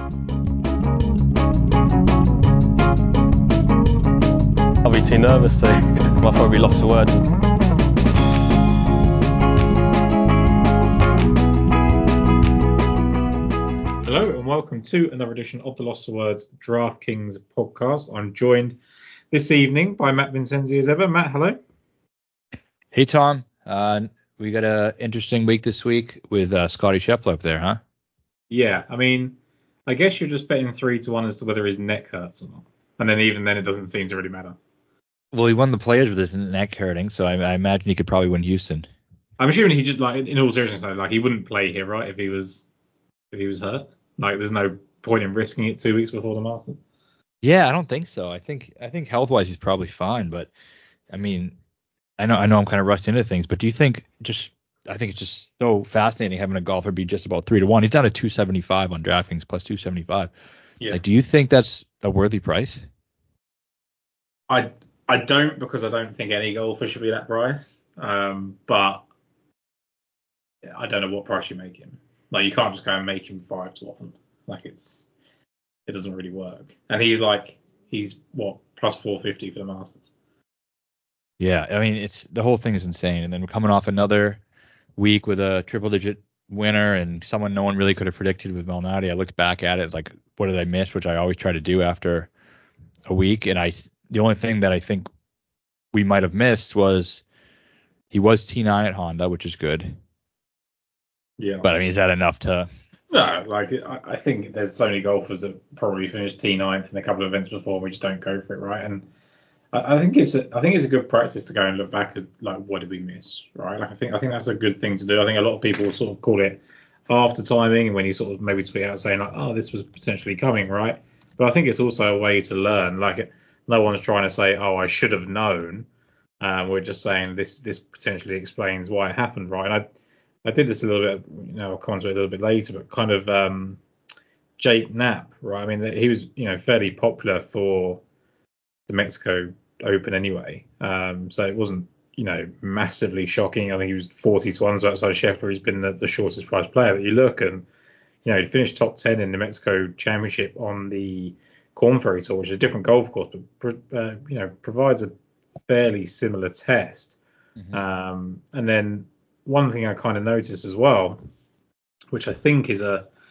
I'll be too nervous to. I'll probably be lost for words. Hello and welcome to another edition of the Lost for Words DraftKings podcast. I'm joined this evening by Matt Vincenzi as ever. Matt, hello. Hey, Tom. We got an interesting week this week with Scotty Scheffler up there, huh? Yeah, I mean, I guess you're just betting 3-1 as to whether his neck hurts or not. And then even then it doesn't seem to really matter. Well, he won the Players with his neck hurting, so I imagine he could probably win Houston. I'm assuming he just, like, in all seriousness, though, like, he wouldn't play here, right, if he was hurt? Like, there's no point in risking it 2 weeks before the Masters. Yeah, I don't think so. I think health-wise he's probably fine, but I mean, I know I'm kind of rushed into things, but do you think I think it's just so fascinating having a golfer be just about 3-1. He's down to 275 on DraftKings plus 275. Yeah. Like, do you think that's a worthy price? I don't, because I don't think any golfer should be that price. But I don't know what price you make him. Like, you can't just go and make him 5 too often. Like, it doesn't really work. And he's what, plus 450 for the Masters. Yeah, I mean, the whole thing is insane. And then we're coming off another week with a triple-digit winner and someone no one really could have predicted with Malnati. I looked back at it, it's like, what did I miss? Which I always try to do after a week. And the only thing that I think we might have missed was he was T9 at Honda, which is good. Yeah. But I mean, is that enough to? No, like, I think there's so many golfers that probably finished T9th in a couple of events before. We just don't go for it, right? And I think it's a good practice to go and look back at, like, what did we miss, right? Like, I think that's a good thing to do. I think a lot of people sort of call it after timing, and when you sort of maybe tweet out saying like, oh, this was potentially coming, right? But I think it's also a way to learn. Like, no one's trying to say, oh, I should have known. We're just saying this potentially explains why it happened, right? And I did this a little bit, I'll come on to it a little bit later, but kind of Jake Knapp, right? I mean, he was, fairly popular for the Mexico Open anyway. So it wasn't, massively shocking. I think he was 40-1, so outside Scheffler, he's been the shortest priced player. But you look and, he finished top 10 in the Mexico Championship on the Corn Ferry Tour, which is a different golf course, but, provides a fairly similar test. Mm-hmm. And then one thing I kind of noticed as well, which I think is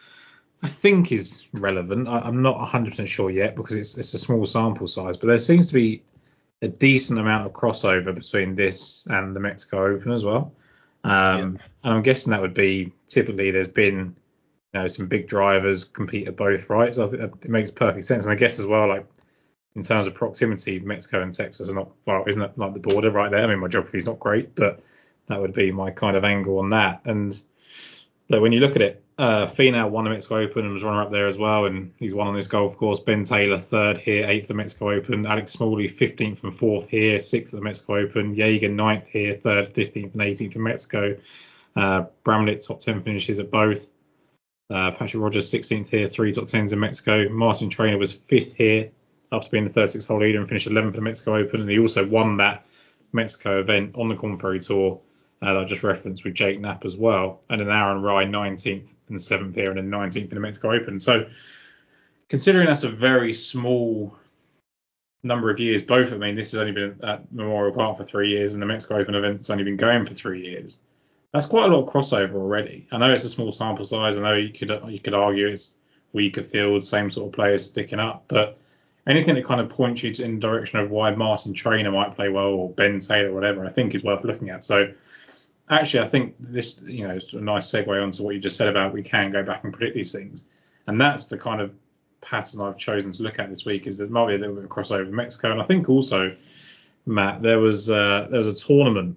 relevant. I'm not 100% sure yet because it's a small sample size, but there seems to be a decent amount of crossover between this and the Mexico Open as well. And I'm guessing that would be typically there's been some big drivers compete at both, right? So I think it makes perfect sense. And I guess as well, like, in terms of proximity, Mexico and Texas are not far, isn't it? Like the border right there. I mean, my geography is not great, but that would be my kind of angle on that. And look, when you look at it, Finau won the Mexico Open and was runner up there as well, and he's won on this golf course. Ben Taylor third here, 8th at the Mexico Open. Alex Smalley 15th and 4th here, 6th at the Mexico Open. Jaeger 9th here, 3rd, 15th and 18th in Mexico. Bramlett top 10 finishes at both. Patrick Rogers 16th here, 3 top 10s in Mexico. Martin Traynor was 5th here after being the 36th hole leader and finished 11th at the Mexico Open, and he also won that Mexico event on the Corn Ferry Tour that I just referenced with Jake Knapp as well. And then Aaron Rai 19th and 7th here, and then 19th in the Mexico Open. So considering that's a very small number of years, both, I mean, this has only been at Memorial Park for 3 years, and the Mexico Open event's only been going for 3 years. That's quite a lot of crossover already. I know it's a small sample size. I know you could argue it's weaker fields, same sort of players sticking up, but anything that kind of points you in the direction of why Martin Traynor might play well or Ben Taylor or whatever, I think is worth looking at. So actually, I think this, is a nice segue onto what you just said about we can go back and predict these things. And that's the kind of pattern I've chosen to look at this week, is there might be a little bit of crossover with Mexico. And I think also, Matt, there was a tournament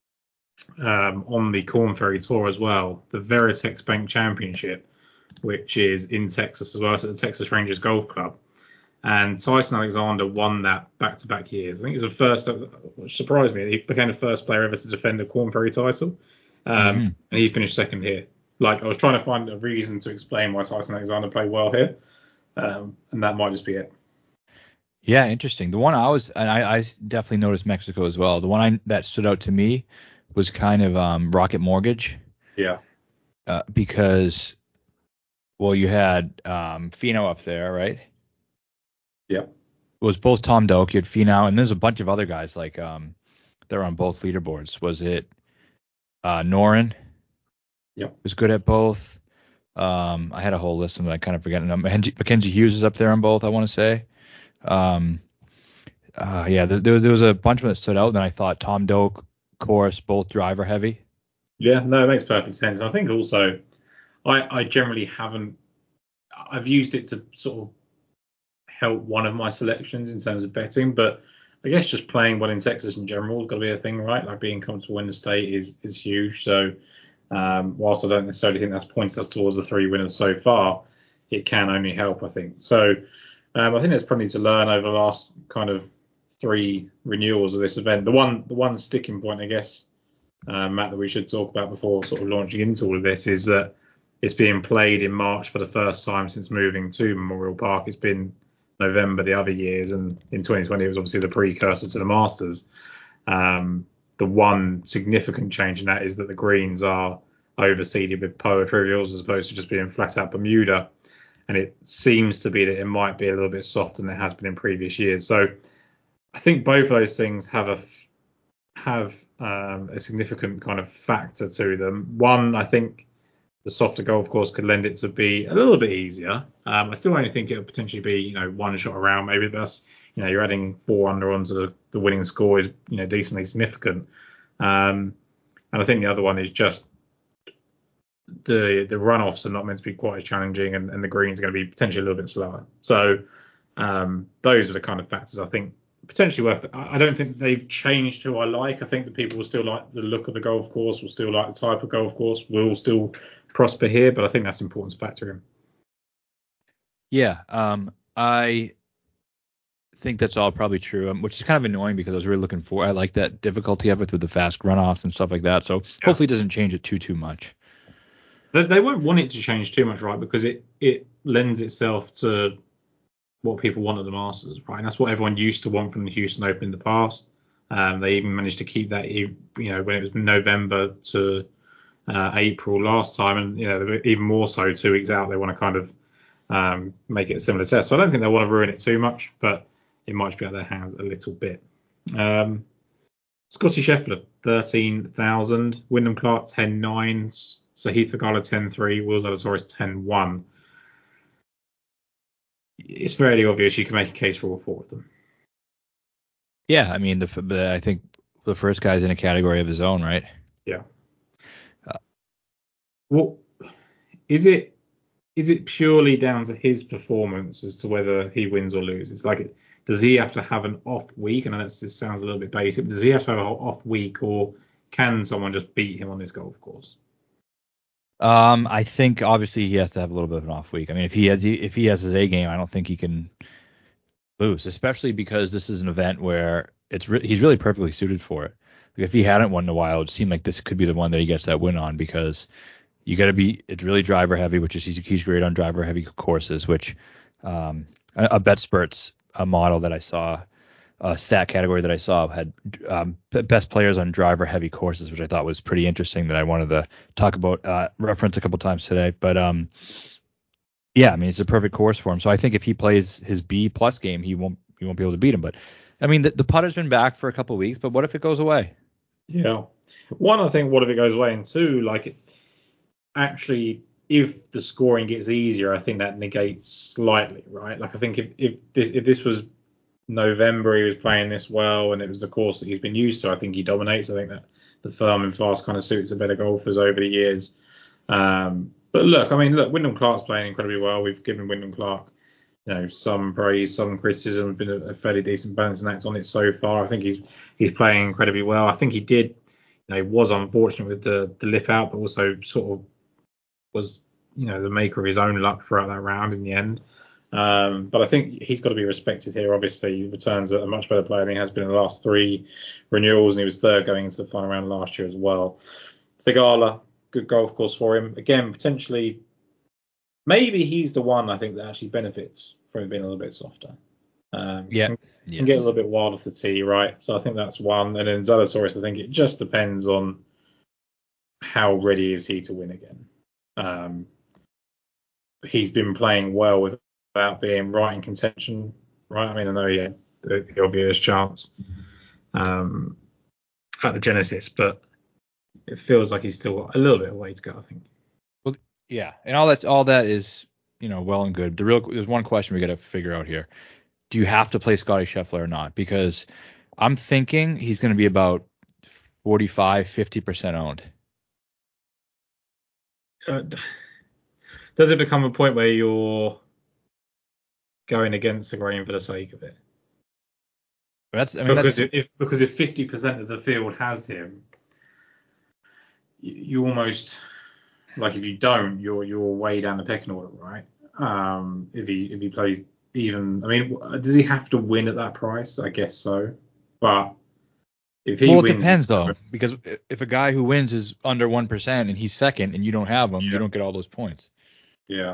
on the Corn Ferry Tour as well, the Veritex Bank Championship, which is in Texas as well. It's at the Texas Rangers Golf Club. And Tyson Alexander won that back-to-back years. I think it was the first, which surprised me. He became the first player ever to defend the Corn Ferry title. And he finished second here. Like, I was trying to find a reason to explain why Tyson Alexander played well here. And that might just be it. Yeah, interesting. The one I definitely noticed Mexico as well. The one that stood out to me was kind of Rocket Mortgage. Yeah. Because Well, you had Finau up there, right? Yeah. It was both Tom Doak, you had Finau, and there's a bunch of other guys like they're on both leaderboards. Was it Norin? Yeah. Was good at both. I had a whole list of them. I kind of forgetting them. Mackenzie Hughes is up there on both, I want to say. Um, yeah, there was a bunch of them that stood out. And then I thought Tom Doak, course, both driver heavy. Yeah, no, it makes perfect sense. I think also I generally haven't. I've used it to sort of help one of my selections in terms of betting, but I guess just playing well in Texas in general has got to be a thing, right? Like being comfortable in the state is huge. So whilst I don't necessarily think that's pointed us towards the 3 winners so far, it can only help, I think. So I think there's plenty to learn over the last kind of 3 renewals of this event. The one sticking point, I guess, Matt, that we should talk about before sort of launching into all of this is that it's being played in March for the first time since moving to Memorial Park. It's been November the other years, and in 2020 it was obviously the precursor to the Masters. The one significant change in that is that the greens are overseeded with POA trivials as opposed to just being flat out Bermuda, and it seems to be that it might be a little bit softer than it has been in previous years. So I think both of those things have a significant kind of factor to them. One, I think the softer golf course could lend it to be a little bit easier. I still only think it would potentially be, one shot around maybe, but that's, you're adding 4 under onto the winning score is, decently significant. And I think the other one is just the runoffs are not meant to be quite as challenging, and the greens are going to be potentially a little bit slower. So those are the kind of factors I think potentially worth it. I don't think they've changed who I like. I think that people will still like the look of the golf course, will still like the type of golf course, will still prosper here, but I think that's important to factor in. Yeah, I think that's all probably true, which is kind of annoying because I was really looking for. I like that difficulty of it with the fast runoffs and stuff like that. So hopefully it doesn't change it too much. They won't want it to change too much, right? Because it lends itself to what people want at the Masters, right? And that's what everyone used to want from the Houston Open in the past. They even managed to keep that, when it was November to April last time, and even more so 2 weeks out, they want to kind of make it a similar test. So I don't think they want to ruin it too much, but it might be out of their hands a little bit. Scotty Scheffler 13,000, Wyndham Clark 10.9, Sahith Theegala 10.3, Will Zalatoris 10.1. It's fairly obvious you can make a case for all 4 of them. Yeah, I mean, I think the first guy's in a category of his own, right? Yeah. Well, is it purely down to his performance as to whether he wins or loses? Like, does he have to have an off week? And I know this sounds a little bit basic, but does he have to have an off week, or can someone just beat him on this golf course? I think obviously he has to have a little bit of an off week. I mean, if he has his A game, I don't think he can lose, especially because this is an event where he's really perfectly suited for it. Like if he hadn't won in a while, it would seem like this could be the one that he gets that win on, because you got to be, it's really driver heavy, which is he's great on driver heavy courses, which a BetSperts model that I saw, a stat category that I saw had best players on driver heavy courses, which I thought was pretty interesting, that I wanted to talk about, reference a couple times today. But yeah, I mean, it's a perfect course for him. So I think if he plays his B plus game, he won't be able to beat him. But I mean, the putter's been back for a couple of weeks, but what if it goes away? Yeah. One, I think, what if it goes away? And two, like, actually, if the scoring gets easier, I think that negates slightly, right? Like, I think if this was November, he was playing this well, and it was the course that he's been used to, I think he dominates. I think that the firm and fast kind of suits the better golfers over the years. But look, Wyndham Clark's playing incredibly well. We've given Wyndham Clark, some praise, some criticism. Been a fairly decent balancing act on it so far. I think he's playing incredibly well. I think he did, he was unfortunate with the lip out, but also sort of was, the maker of his own luck throughout that round in the end. But I think he's got to be respected here. Obviously, he returns a much better player than he has been in the last 3 renewals, and he was third going into the final round last year as well. Theegala, good golf course for him. Again, potentially, maybe he's the one I think that actually benefits from being a little bit softer. Can get a little bit wild off the tee, right? So I think that's one. And then Zalatoris, I think it just depends on how ready is he to win again. he's been playing well without being right in contention, right? I mean, I know he had the obvious chance at the Genesis, but it feels like he's still got a little bit of way to go, I think. Well, yeah, and all that is well and good. There's one question we got to figure out here. Do you have to play Scotty Scheffler or not? Because I'm thinking he's going to be about 45-50% owned. Does it become a point where you're going against the grain for the sake of it? Because if 50% of the field has him, you almost, like, if you don't, you're way down the pecking order, right? If he plays even, I mean, does he have to win at that price? I guess so, but if he wins, it depends though, because if a guy who wins is under 1% and he's second and you don't have him, you don't get all those points. Yeah.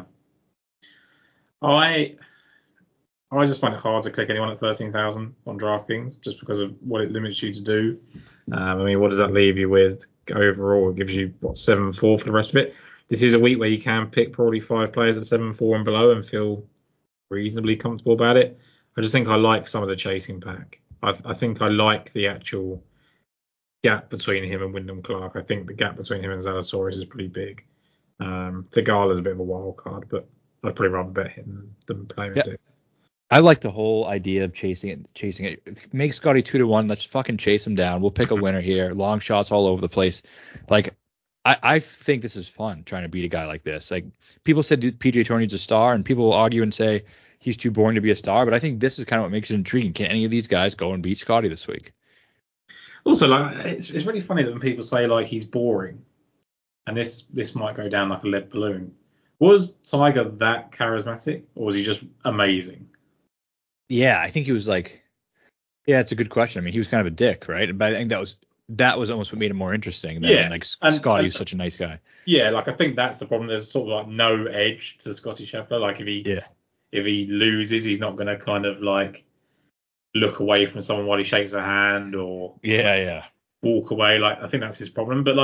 I just find it hard to click anyone at 13,000 on DraftKings just because of what it limits you to do. I mean, what does that leave you with overall? It gives you 7-4 for the rest of it. This is a week where you can pick probably 5 players at 7-4 and below and feel reasonably comfortable about it. I just think I like some of the chasing pack. I think I like the actual gap between him and Wyndham Clark. I think the gap between him and Zalatoris is pretty big. Thigala's a bit of a wild card, but I'd probably rather bet him than play him. Yeah. I like the whole idea of chasing it. Make Scotty 2-1. Let's fucking chase him down. We'll pick a winner here. Long shots all over the place. Like, I think this is fun trying to beat a guy like this. Like, people said PGA Tour needs a star, and people will argue and say he's too boring to be a star. But I think this is kind of what makes it intriguing. Can any of these guys go and beat Scotty this week? Also, like, it's really funny that when people say like he's boring, and this might go down like a lead balloon. Was Tiger that charismatic, or was he just amazing? Yeah, I think he was like, yeah, it's a good question. I mean, he was kind of a dick, right? But I think that was almost what made him more interesting than like Scotty was such a nice guy. Yeah, like I think that's the problem. There's sort of like no edge to Scotty Scheffler. Like if he loses, he's not going to kind of like look away from someone while he shakes a hand or walk away. Like I think that's his problem. But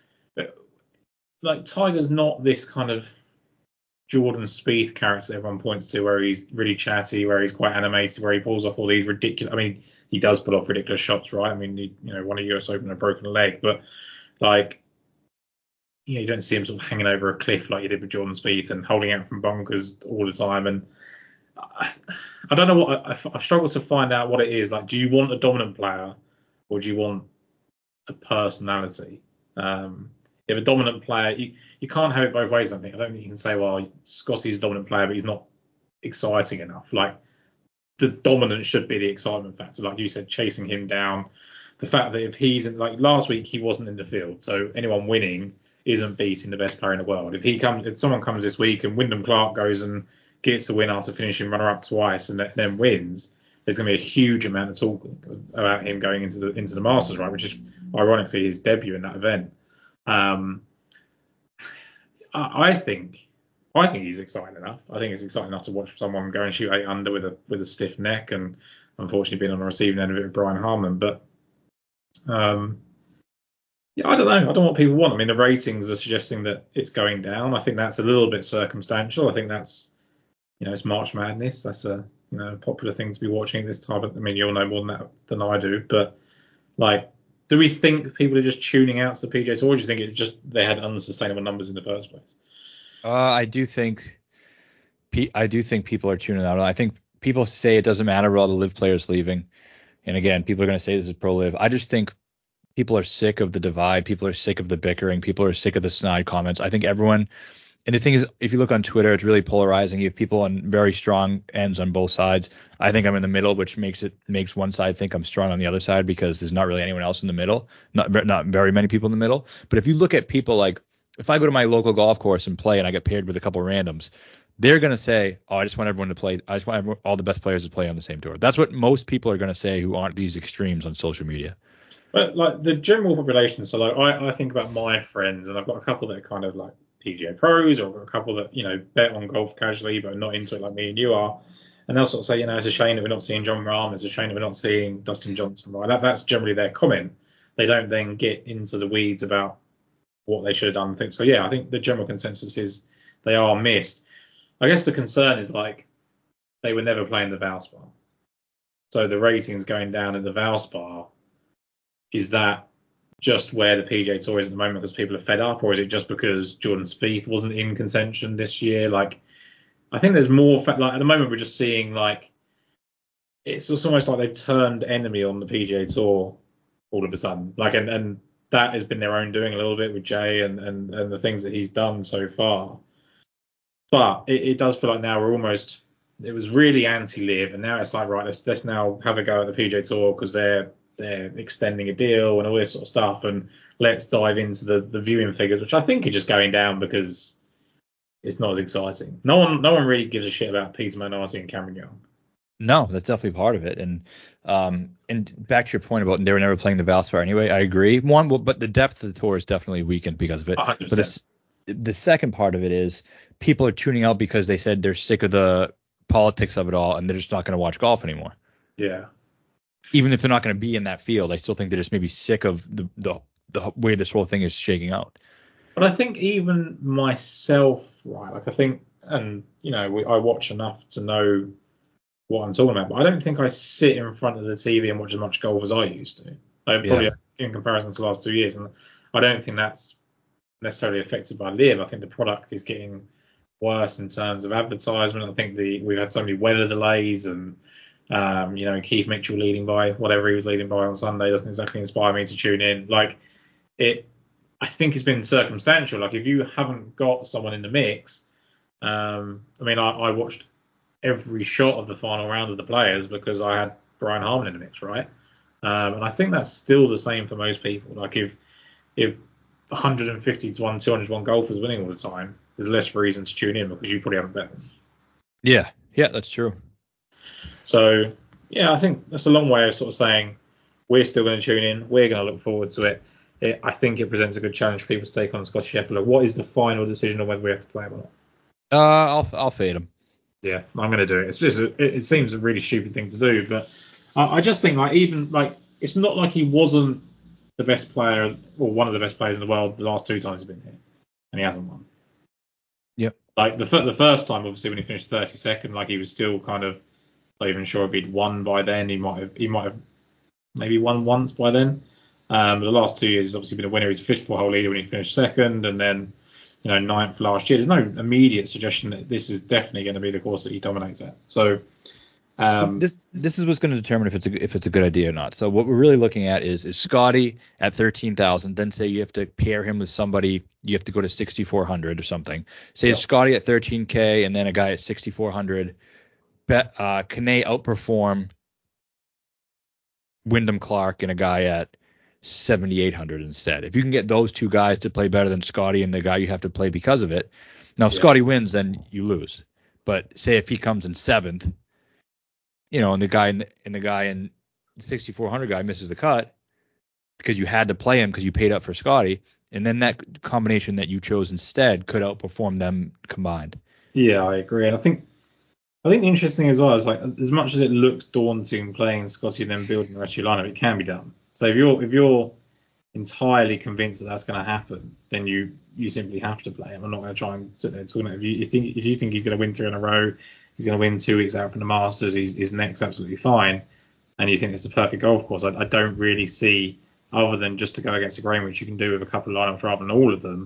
like Tiger's not this kind of Jordan Spieth character that everyone points to, where he's really chatty, where he's quite animated, where he pulls off all these ridiculous. I mean, he does pull off ridiculous shots, right? I mean, he won a US Open, a broken leg, but like, you don't see him sort of hanging over a cliff like you did with Jordan Spieth and holding out from bunkers all the time. And I don't know what I struggle to find out what it is. Like, do you want a dominant player or do you want a personality? If a dominant player, you can't have it both ways. I don't think you can say, well, Scotty's a dominant player, but he's not exciting enough. Like, the dominance should be the excitement factor. Like you said, chasing him down. The fact that if he's in, like last week, he wasn't in the field, so anyone winning isn't beating the best player in the world. If someone comes this week and Wyndham Clark goes and gets the win after finishing runner-up twice and then wins, there's going to be a huge amount of talk about him going into the Masters, right? Which is ironically his debut in that event. I think he's exciting enough. I think it's exciting enough to watch someone go and shoot 8 under with a stiff neck, and unfortunately being on the receiving end of it with Brian Harman. But yeah, I don't know. I don't know what people want. I mean, the ratings are suggesting that it's going down. I think that's a little bit circumstantial. I think that's, it's March Madness. That's a popular thing to be watching at this time. I mean, you'll know more than that than I do. But like, do we think people are just tuning out to the PGA Tour? Or do you think they had unsustainable numbers in the first place? I do think people are tuning out. I think people say it doesn't matter with all the live players leaving. And again, people are going to say this is pro live. I just think people are sick of the divide. People are sick of the bickering. People are sick of the snide comments. I think everyone, and the thing is, if you look on Twitter, it's really polarizing. You have people on very strong ends on both sides. I think I'm in the middle, which makes one side think I'm strong on the other side because there's not really anyone else in the middle. Not very many people in the middle. But if you look at people like, if I go to my local golf course and play and I get paired with a couple of randoms, they're going to say, oh, I just want everyone to play. I just want all the best players to play on the same tour. That's what most people are going to say who aren't these extremes on social media. But like the general population, so like I think about my friends, and I've got a couple that are kind of like PGA pros, or I've got a couple that bet on golf casually but are not into it like me and you are, and they'll sort of say, it's a shame that we're not seeing Jon Rahm, it's a shame that we're not seeing Dustin Johnson, right? That's generally their comment. They don't then get into the weeds about what they should have done. So yeah, I think the general consensus is they are missed. I guess the concern is like they were never playing the Valspar, so the ratings going down in the Valspar. Is that just where the PGA Tour is at the moment because people are fed up, or is it just because Jordan Spieth wasn't in contention this year? Like, I think there's more. Like at the moment, we're just seeing like it's just almost like they've turned enemy on the PGA Tour all of a sudden. Like, and that has been their own doing a little bit with Jay and the things that he's done so far. But it does feel like now we're almost. It was really anti-live, and now it's like right, let's now have a go at the PGA Tour because they're extending a deal and all this sort of stuff, and let's dive into the viewing figures, which I think are just going down because it's not as exciting. No one really gives a shit about Peter Monarty and Cameron Young. No, that's definitely part of it. And back to your point about they were never playing the Valspar anyway, I agree. But the depth of the tour is definitely weakened because of it. 100%. But the second part of it is people are tuning out because they said they're sick of the politics of it all and they're just not going to watch golf anymore. Yeah. Even if they're not going to be in that field, I still think they're just maybe sick of the way this whole thing is shaking out. But I think even myself, right, like I think, and I watch enough to know what I'm talking about, but I don't think I sit in front of the TV and watch as much golf as I used to. Probably in comparison to the last 2 years, and I don't think that's necessarily affected by LIV. I think the product is getting worse in terms of advertisement. I think we've had so many weather delays and Keith Mitchell leading by whatever he was leading by on Sunday doesn't exactly inspire me to tune in. Like I think it's been circumstantial. Like if you haven't got someone in the mix, I watched every shot of the final round of the Players because I had Brian Harman in the mix, right? And I think that's still the same for most people. Like if 150 to 1, 200 to 1 golfers winning all the time, there's less reason to tune in because you probably haven't bet them. Yeah, that's true. So, I think that's a long way of sort of saying we're still going to tune in. We're going to look forward to it. I think it presents a good challenge for people to take on Scottie Scheffler. What is the final decision on whether we have to play him or not? I'll fade him. Yeah, I'm going to do it. It seems a really stupid thing to do, but I just think it's not like he wasn't the best player or one of the best players in the world the last 2 times he's been here, and he hasn't won. Yep. Like the first time, obviously when he finished 32nd, like he was still kind of not even sure if he'd won by then. He might have maybe won once by then. But the last 2 years he's obviously been a winner. He's a 54-hole leader when he finished second, and then 9th last year. There's no immediate suggestion that this is definitely going to be the course that he dominates at. So this is what's going to determine if it's a good idea or not. So what we're really looking at is Scottie at 13,000. Then say you have to pair him with somebody. You have to go to 6,400 or something. Say Scottie at 13K and then a guy at 6,400. Can they outperform Wyndham Clark and a guy at 7,800 instead? If you can get those two guys to play better than Scottie and the guy you have to play because of it. Now, if Scottie wins, then you lose. But say if he comes in 7th, and the guy in the 6,400 guy misses the cut because you had to play him because you paid up for Scottie, and then that combination that you chose instead could outperform them combined. Yeah, I agree. And I think the interesting as well is like as much as it looks daunting playing Scottie and then building the rest of your lineup, it can be done. So if you're entirely convinced that that's going to happen, then you simply have to play him. I'm not going to try and sit there and talk about if you think he's going to win 3 in a row, he's going to win 2 weeks out from the Masters, his neck's absolutely fine, and you think it's the perfect golf course. I don't really see, other than just to go against the grain, which you can do with a couple of lineups rather than all of them,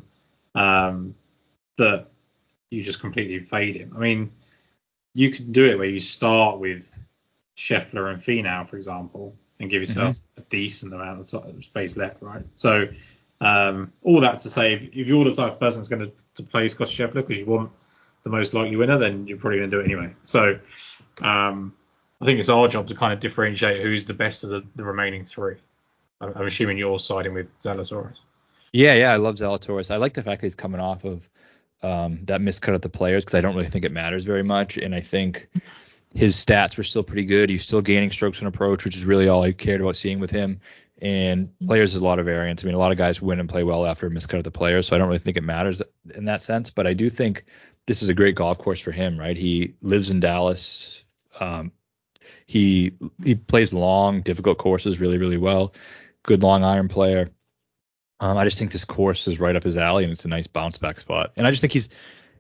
that you just completely fade him. I mean, you can do it where you start with Scheffler and Finau, for example, and give yourself a decent amount of space left, right? So all that to say, if you're the type of person that's going to play Scottie Scheffler because you want the most likely winner, then you're probably going to do it anyway. So I think it's our job to kind of differentiate who's the best of the remaining 3. I'm assuming you're siding with Zalatoris. Yeah, I love Zalatoris. I like the fact that he's coming off of that miscut at the Players because I don't really think it matters very much, and I think his stats were still pretty good. He's still gaining strokes on approach, which is really all I cared about seeing with him. And Players is a lot of variance. I mean, a lot of guys win and play well after a miscut at the Players, so I don't really think it matters in that sense. But I do think this is a great golf course for him, right? He lives in Dallas. He plays long, difficult courses really, really well. Good long iron player. I just think this course is right up his alley, and it's a nice bounce back spot. And I just think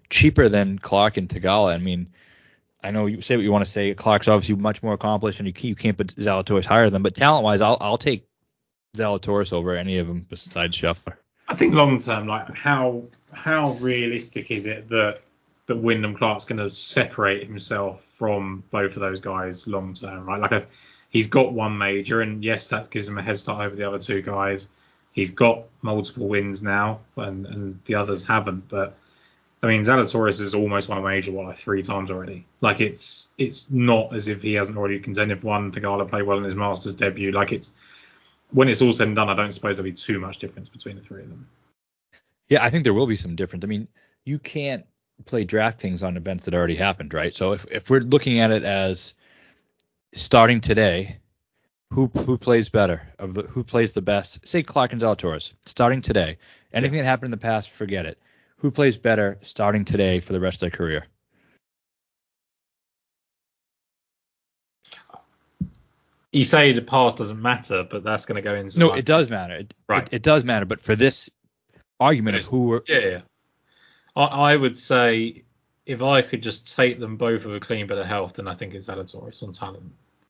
cheaper than Clark and Tagala. I mean, I know you say what you want to say. Clark's obviously much more accomplished, and you can't put Zalatoris higher than them. But talent-wise, I'll take Zalatoris over any of them besides Scheffler. I think long term, like how realistic is it that Wyndham Clark's going to separate himself from both of those guys long term, right? Like he's got one major, and yes, that gives him a head start over the other two guys. He's got multiple wins now, and the others haven't. But I mean, Zalatoris has almost won a major, like 3 times already. Like it's not as if he hasn't already contended for one. Tagala played well in his Masters debut. Like when it's all said and done, I don't suppose there'll be too much difference between the three of them. Yeah, I think there will be some difference. I mean, you can't play DraftKings on events that already happened, right? So if we're looking at it as starting today, who plays better, who plays the best? Say Clark and Zalatoris starting today. Anything that happened in the past, forget it. Who plays better starting today for the rest of their career? You say the past doesn't matter, but that's going to go into no. It does matter. It does matter. But for this argument of who were, I would say if I could just take them both with a clean bill of health, then I think it's Zalatoris on talent.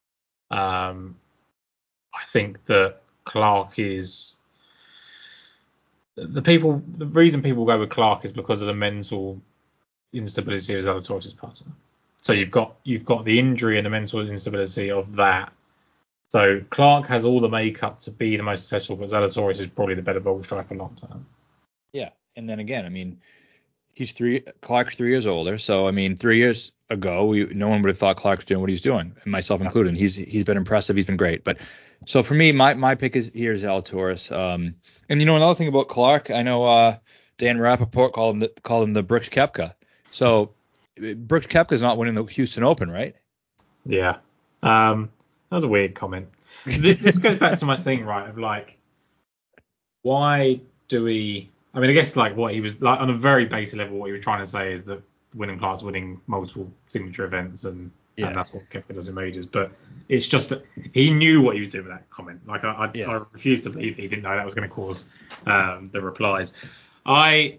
I think that Clark is the reason people go with Clark is because of the mental instability of Zalatoris' putter. So you've got the injury and the mental instability of that. So Clark has all the makeup to be the most successful, but Zalatoris is probably the better ball striker long term. Yeah, and then again, I mean, Clark's 3 years older, so I mean, 3 years ago, no one would have thought Clark's doing what he's doing, and myself included. He's been impressive, he's been great. But so for me, my pick is Zalatoris. And another thing about Clark, I know Dan Rappaport called him the Brooks Koepka. So Brooks Koepka's not winning the Houston Open, right? Yeah. That was a weird comment. This goes back to my thing, right? Of like, why do we? I mean, I guess like what he was like on a very basic level, what he was trying to say is that Wyndham Clark's winning multiple signature events, and that's what Koepka does in majors. But it's just that he knew what he was doing with that comment. Like I refuse to believe he didn't know that was going to cause the replies. I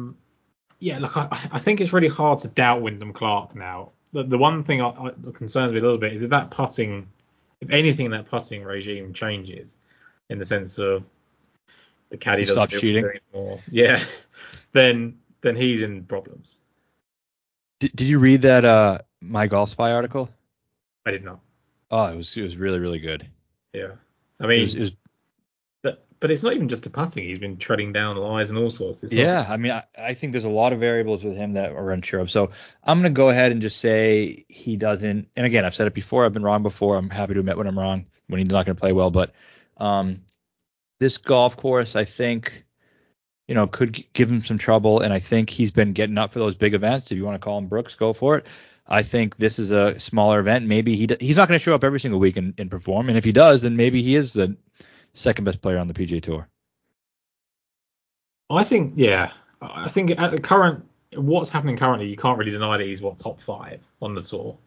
think it's really hard to doubt Wyndham Clark now. The one thing that concerns me a little bit is if anything, that putting regime changes in the sense of the caddy doesn't do it anymore. Yeah, then he's in problems. Did you read that My Golf Spy article? I did not. Oh, it was really, really good. Yeah, I mean, but it's not even just the putting. He's been treading down lies and all sorts. I mean, I think there's a lot of variables with him that we're unsure of. So I'm going to go ahead and just say he doesn't. And again, I've said it before. I've been wrong before. I'm happy to admit when I'm wrong, when he's not going to play well. But this golf course, I think, could give him some trouble. And I think he's been getting up for those big events. If you want to call him Brooks, go for it. I think this is a smaller event. Maybe he's not going to show up every single week and perform. And if he does, then maybe he is the second best player on the PGA Tour. I think at the what's happening currently, you can't really deny that he's top 5 on the tour.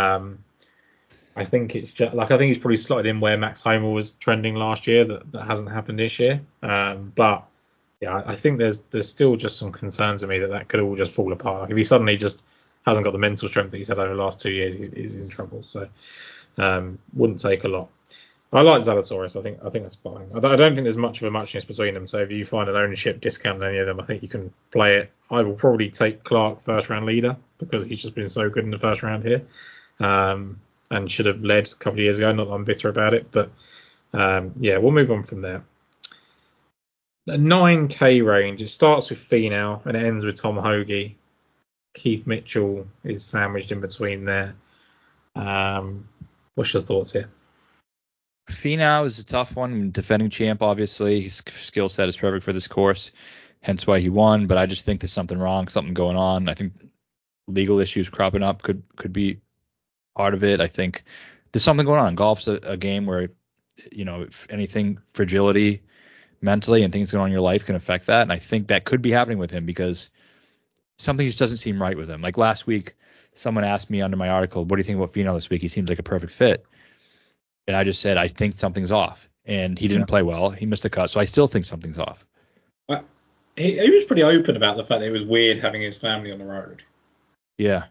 I think it's just, I think he's probably slotted in where Max Homa was trending last year. That hasn't happened this year. But yeah, I think there's still just some concerns to me that could all just fall apart. Like if he suddenly just hasn't got the mental strength that he's had over the last 2 years, he's in trouble. So wouldn't take a lot. I like Zalatoris. I think that's fine. I don't think there's much of a muchness between them. So if you find an ownership discount on any of them, I think you can play it. I will probably take Clark first round leader because he's just been so good in the first round here, and should have led a couple of years ago. Not that I'm bitter about it, but we'll move on from there. The 9K range. It starts with Finau and it ends with Tom Hoge. Keith Mitchell is sandwiched in between there. What's your thoughts here? Finau is a tough one. Defending champ, obviously. His skill set is perfect for this course, hence why he won. But I just think there's something wrong, something going on. I think legal issues cropping up could be part of it. I think there's something going on. Golf's a game where, if anything, fragility mentally and things going on in your life can affect that. And I think that could be happening with him because something just doesn't seem right with him. Like last week, someone asked me under my article, what do you think about Finau this week? He seems like a perfect fit. And I just said, I think something's off. And he didn't play well. He missed a cut. So I still think something's off. he was pretty open about the fact that it was weird having his family on the road. Yeah.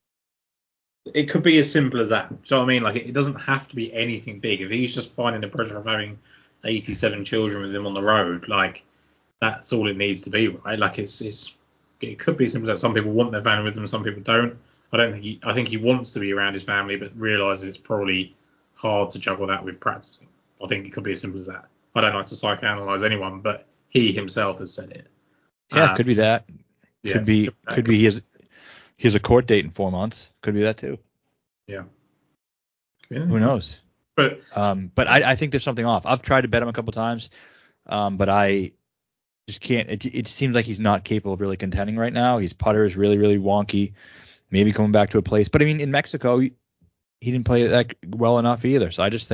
It could be as simple as that. Do you know what I mean? Like, it doesn't have to be anything big. If he's just finding the pressure of having 87 children with him on the road, like, that's all it needs to be, right? Like, it could be simple as that. Some people want their family with them, some people don't. I think he wants to be around his family, but realizes it's probably hard to juggle that with practicing. I think it could be as simple as that. I don't like to psychoanalyze anyone, but he himself has said it. Yeah, could be that. Yeah, Could be he has a court date in 4 months. Could be that too. Yeah. Who knows? But I think there's something off. I've tried to bet him a couple times, but I just can't. It seems like he's not capable of really contending right now. His putter is really, really wonky. Maybe coming back to a place. But I mean, in Mexico, he didn't play that well enough either. So I just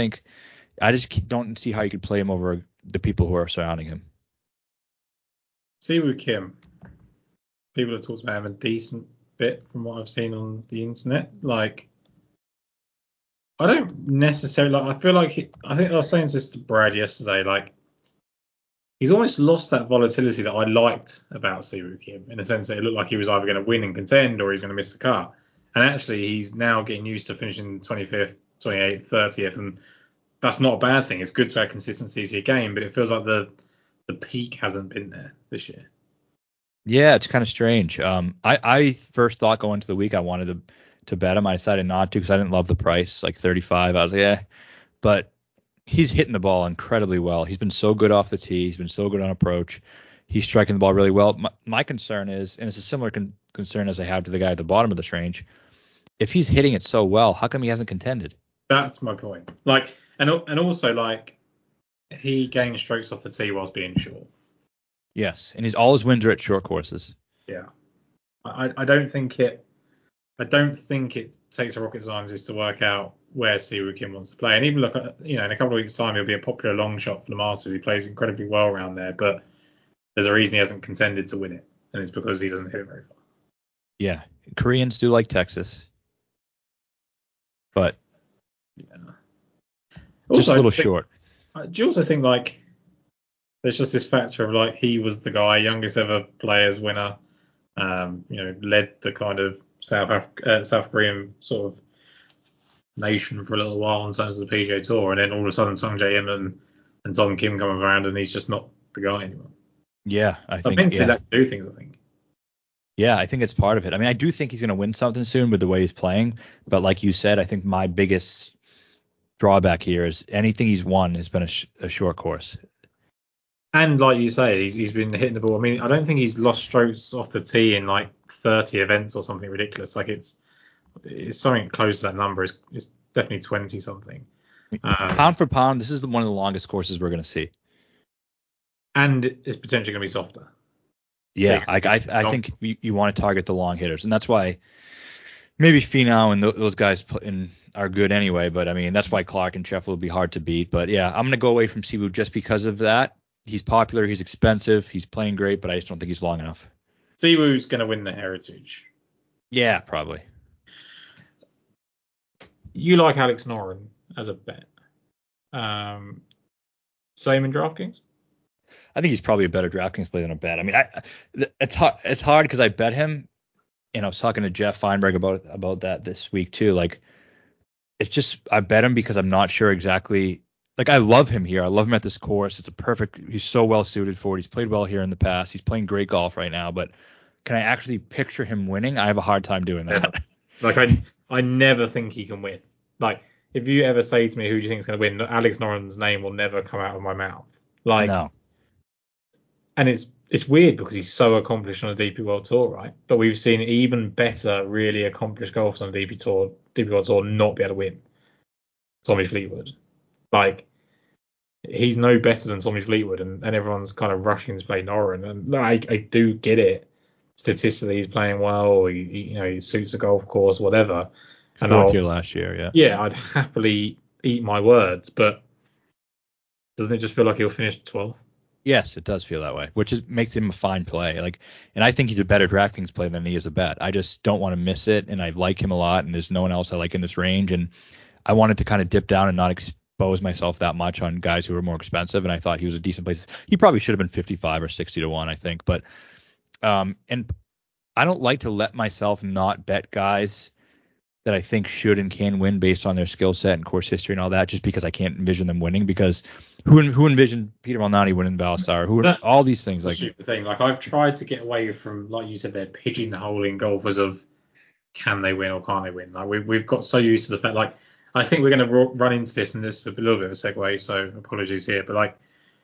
don't see how you could play him over the people who are surrounding him. Siwoo Kim, people have talked about him a decent bit from what I've seen on the internet. Like, I don't necessarily like. I feel like I think I was saying this to Brad yesterday. Like, he's almost lost that volatility that I liked about Siwoo Kim, in a sense that it looked like he was either going to win and contend or he's going to miss the cut. And actually, he's now getting used to finishing 25th, 28th, 30th, and that's not a bad thing. It's good to add consistency to your game, but it feels like the peak hasn't been there this year. Yeah, it's kind of strange. I first thought going into the week I wanted to bet him. I decided not to because I didn't love the price, like 35. I was like, yeah, but he's hitting the ball incredibly well. He's been so good off the tee. He's been so good on approach. He's striking the ball really well. My concern is, and it's a similar concern as I have to the guy at the bottom of this range, if he's hitting it so well, how come he hasn't contended? That's my point. Like, and also like he gains strokes off the tee whilst being short. Yes, and all his wins are at short courses. Yeah, I don't think it. I don't think it takes a rocket scientist to work out where Siwoo Kim wants to play. And even look at, in a couple of weeks' time, he'll be a popular long shot for the Masters. He plays incredibly well around there, but there's a reason he hasn't contended to win it, and it's because he doesn't hit it very far. Yeah, Koreans do like Texas, but just a little short. Do you also think like there's just this factor of like he was the guy, youngest ever Players winner, led the kind of South Korean sort of nation for a little while in terms of the PGA Tour, and then all of a sudden Sung Jae Im and Tom Kim come around, and he's just not the guy anymore. Yeah, I think mentally that can do things. I think. Yeah, I think it's part of it. I mean, I do think he's going to win something soon with the way he's playing, but like you said, I think my biggest drawback here is anything he's won has been a short course. And like you say, he's been hitting the ball. I mean, I don't think he's lost strokes off the tee in like 30 events or something ridiculous. Like it's something close to that number. It's definitely 20 something. Pound for pound, this is one of the longest courses we're going to see. And it's potentially going to be softer. Yeah, I think you want to target the long hitters, and that's why maybe Finau and those guys are good anyway. But I mean, that's why Clark and Scheffler will be hard to beat. But yeah, I'm going to go away from Siwoo just because of that. He's popular, he's expensive, he's playing great, but I just don't think he's long enough. Siwoo's going to win the Heritage. Yeah, probably. You like Alex Noren as a bet. Same in DraftKings? I think he's probably a better DraftKings player than a bet. I mean, it's hard because I bet him, and I was talking to Jeff Feinberg about that this week too. Like, it's just I bet him because I'm not sure exactly. Like, I love him here. I love him at this course. He's so well suited for it. He's played well here in the past. He's playing great golf right now. But can I actually picture him winning? I have a hard time doing that. Like, I never think he can win. Like, if you ever say to me, who do you think is going to win? Alex Noren's name will never come out of my mouth. Like, no. And it's weird because he's so accomplished on a DP World Tour, right? But we've seen even better, really accomplished golfers on DP World Tour not be able to win. Tommy Fleetwood. Like, he's no better than Tommy Fleetwood, and everyone's kind of rushing to play Noren. And I do get it. Statistically, he's playing well. He suits the golf course, whatever. And fourth year last year, yeah. Yeah, I'd happily eat my words, but doesn't it just feel like he'll finish 12th? Yes, it does feel that way, which makes him a fine play. Like, and I think he's a better DraftKings play than he is a bet. I just don't want to miss it, and I like him a lot, and there's no one else I like in this range, and I wanted to kind of dip down and not expose myself that much on guys who were more expensive, and I thought he was a decent place. He probably should have been 55 or 60 to 1, I think. But and I don't like to let myself not bet guys that I think should and can win based on their skill set and course history and all that, just because I can't envision them winning. Because who envisioned Peter Malnati winning Valstar? All these things, like the thing. Like, I've tried to get away from, like you said, they're pigeonholing golfers of can they win or can't they win. Like, we've got so used to the fact, like, I think we're going to run into this, and this is a little bit of a segue, so apologies here, but like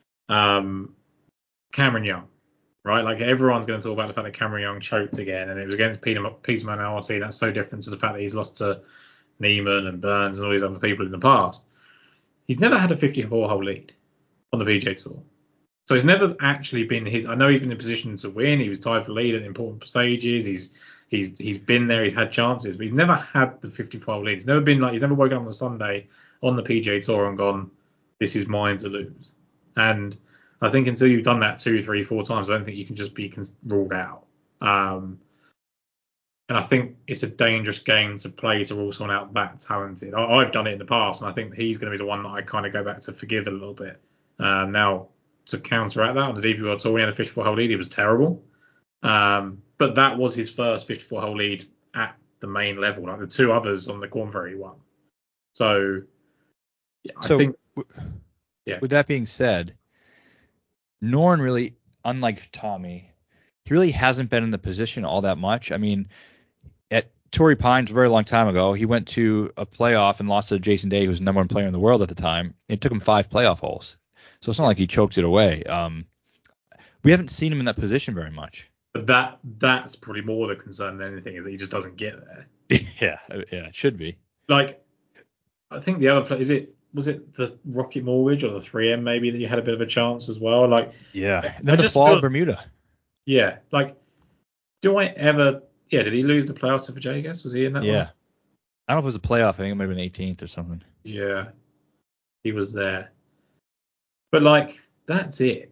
Cameron Young, right? Like, everyone's going to talk about the fact that Cameron Young choked again, and it was against Peter Malnati. That's so different to the fact that he's lost to Neiman and Burns and all these other people in the past. He's never had a 54-hole lead on the PGA Tour. So it's never actually been his. I know he's been in a position to win. He was tied for lead at important stages. He's been there. He's had chances, but he's never had the 54-hole lead. He's never been like, he's never woken up on a Sunday on the PGA Tour and gone, this is mine to lose. And I think until you've done that 2, 3, 4 times, I don't think you can just be ruled out. And I think it's a dangerous game to play to rule someone out that talented. I've done it in the past, and I think he's going to be the one that I kind of go back to forgive a little bit. Now, to counteract that, on the DP World Tour, when he had a 54-hole lead, he was terrible. But that was his first 54-hole lead at the main level. Like, the 2 others on the Corn Ferry won. So, yeah, I think. Yeah. With that being said, Noren really, unlike Tommy, he really hasn't been in the position all that much. I mean, at Torrey Pines a very long time ago, he went to a playoff and lost to Jason Day, who was the number 1 player in the world at the time. It took him 5 playoff holes. So it's not like he choked it away. We haven't seen him in that position very much. But that's probably more the concern than anything, is that he just doesn't get there. Yeah, it should be. Like, I think the other play, was it the Rocket Mortgage or the 3M maybe that you had a bit of a chance as well? Like, yeah, and then the fall of Bermuda. Yeah, like, do I ever? Yeah, did he lose the playoffs to Villegas? Was he in that one? Yeah, I don't know if it was a playoff. I think it might have been 18th or something. Yeah, he was there. But like, that's it.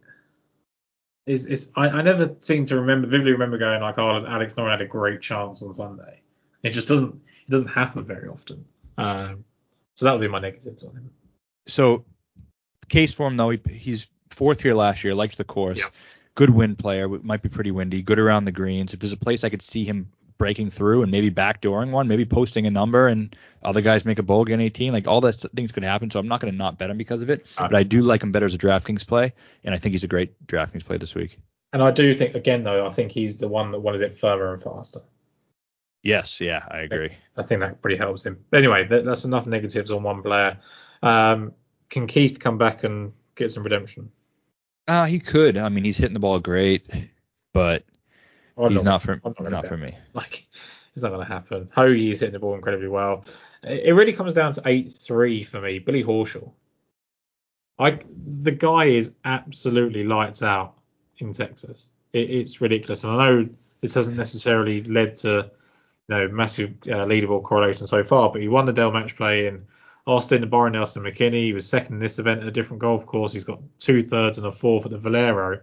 I never seem to vividly remember going like, oh, Alex Noren had a great chance on Sunday. It just doesn't happen very often. So that would be my negatives on him. So, case for him though, he's 4th here last year, likes the course. Yeah. Good wind player, might be pretty windy, good around the greens. If there's a place I could see him breaking through and maybe backdooring one, maybe posting a number and other guys make a bogey on 18, like all those things could happen. So I'm not going to not bet him because of it, but I do like him better as a DraftKings play, and I think he's a great DraftKings play this week. And I do think, again though, I think he's the one that wanted it further and faster. Yes, yeah, I agree. I think that pretty helps him. But anyway, that's enough negatives on one player. Can Keith come back and get some redemption? He could. I mean, he's hitting the ball great, but he's not for me. Like, it's not going to happen. Hoagie's hitting the ball incredibly well. It really comes down to 8-3 for me. Billy Horschel. The guy is absolutely lights out in Texas. It's ridiculous. And I know this hasn't necessarily led to massive leaderboard correlation so far, but he won the Dell Match Play in Austin, the Byron Nelson McKinney. He was second in this event at a different golf course. He's got 2 thirds and a 4th at the Valero.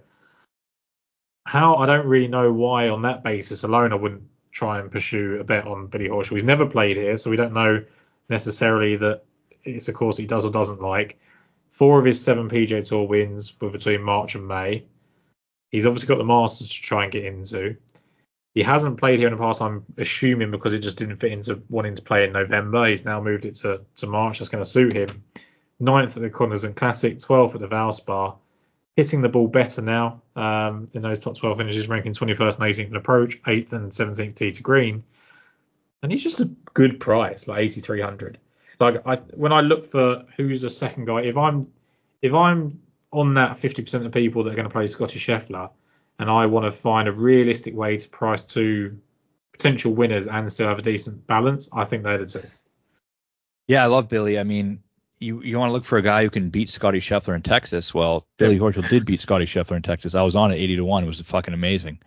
I don't really know why on that basis alone I wouldn't try and pursue a bet on Billy Horschel. He's never played here, so we don't know necessarily that it's a course he does or doesn't like. 4 of his 7 PGA Tour wins were between March and May. He's obviously got the Masters to try and get into. He hasn't played here in the past, I'm assuming, because it just didn't fit into wanting to play in November. He's now moved it to March. That's going to suit him. 9th at the Cognizant Classic, 12th at the Valspar. Hitting the ball better now in those top 12 finishes, ranking 21st and 18th in approach, 8th and 17th tee to green. And he's just a good price, like 8,300. Like, when I look for who's the second guy, if I'm on that 50% of people that are going to play Scotty Scheffler, and I want to find a realistic way to price 2 potential winners and still have a decent balance, I think they're the 2. Yeah, I love Billy. I mean, you want to look for a guy who can beat Scotty Scheffler in Texas. Well, Billy Horschel did beat Scotty Scheffler in Texas. I was on at 80 to 1. It was fucking amazing.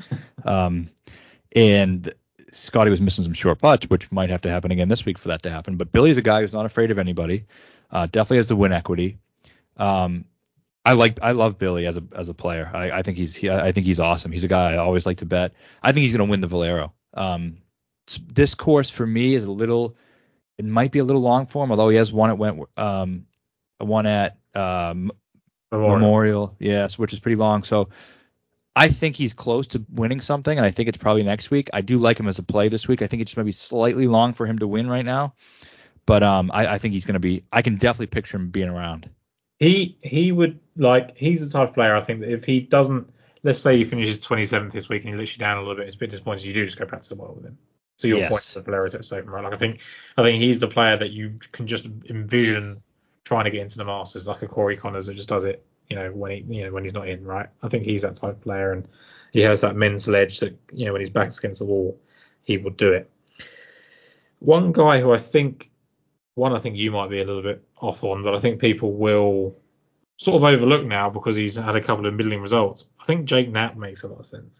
And Scotty was missing some short putts, which might have to happen again this week for that to happen. But Billy's a guy who's not afraid of anybody. Definitely has the win equity. I love Billy as a player. I think he's awesome. He's a guy I always like to bet. I think he's going to win the Valero. This course for me is it might be a little long for him, although he has won at one at Memorial. Memorial, yes, which is pretty long. So I think he's close to winning something, and I think it's probably next week. I do like him as a play this week. I think it just might be slightly long for him to win right now, but I think he's going to be. I can definitely picture him being around. He would like he's the type of player I think that if he doesn't, let's say he finishes 27th this week and he lets you down a little bit, it's a bit disappointing. You do just go back to the world with him. So your point Yes. of Valero Safe, right? Like I think he's the player that you can just envision trying to get into the Masters, like a Corey Connors that just does it, when when he's not in, right? I think he's that type of player, and he has that mental edge that when his back's against the wall, he will do it. One guy who I think you might be a little bit off on, but I think people will sort of overlook now because he's had a couple of middling results. I think Jake Knapp makes a lot of sense.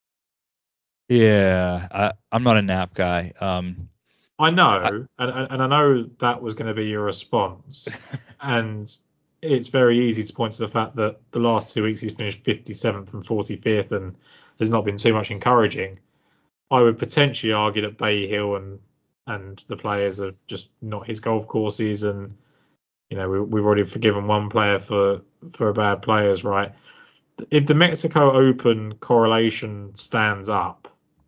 Yeah, I'm not a Knapp guy. I know, and I know that was going to be your response, and it's very easy to point to the fact that the last 2 weeks he's finished 57th and 45th, and there's not been too much encouraging. I would potentially argue that Bay Hill and the players are just not his golf courses, and we've already forgiven one player for bad players, right? If the Mexico Open correlation stands up,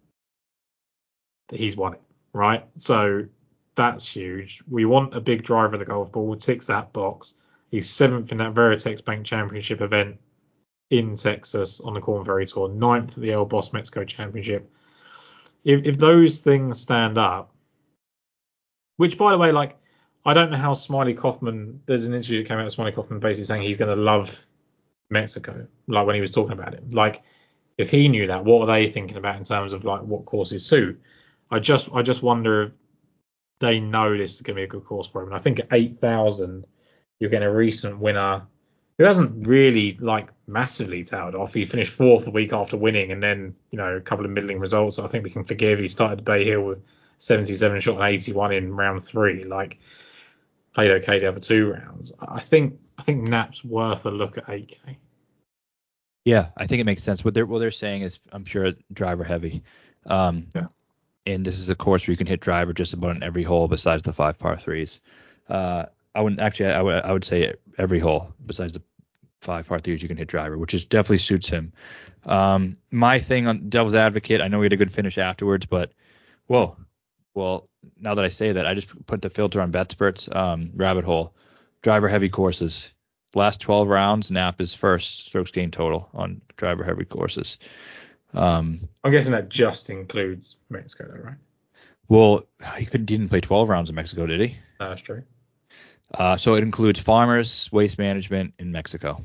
he's won it, right? So that's huge. We want a big driver of the golf ball. Ticks that box. He's 7th in that Veritex Bank Championship event in Texas on the Korn Ferry Tour, 9th at the El Boss Mexico Championship. If those things stand up, which by the way, like, I don't know how Smiley Kaufman, there's an interview that came out with Smiley Kaufman basically saying he's going to love Mexico, like when he was talking about it. Like, if he knew that, what are they thinking about in terms of like what courses suit? I just wonder if they know this is going to be a good course for him. And I think at 8,000, you're getting a recent winner who hasn't really like massively tailed off. He finished 4th the week after winning, and then a couple of middling results. I think we can forgive. He started Bay Hill with 77 shot and 81 in round 3. Like, played okay the other 2 rounds. I think Knapp's worth a look at 8K. Yeah, I think it makes sense. What they're saying is, I'm sure, driver heavy. Yeah. And this is a course where you can hit driver just about in every hole besides the 5 par 3s. I would say every hole besides the 5 par 3s you can hit driver, which is definitely suits him. My thing on devil's advocate, I know he had a good finish afterwards, but well, now that I say that, I just put the filter on BetSperts, rabbit hole, driver heavy courses. Last 12 rounds, Knapp is first strokes gained total on driver heavy courses. I'm guessing that just includes Mexico, though, right? Well, he didn't play 12 rounds in Mexico, did he? No, that's true. So it includes Farmers, Waste Management, in Mexico.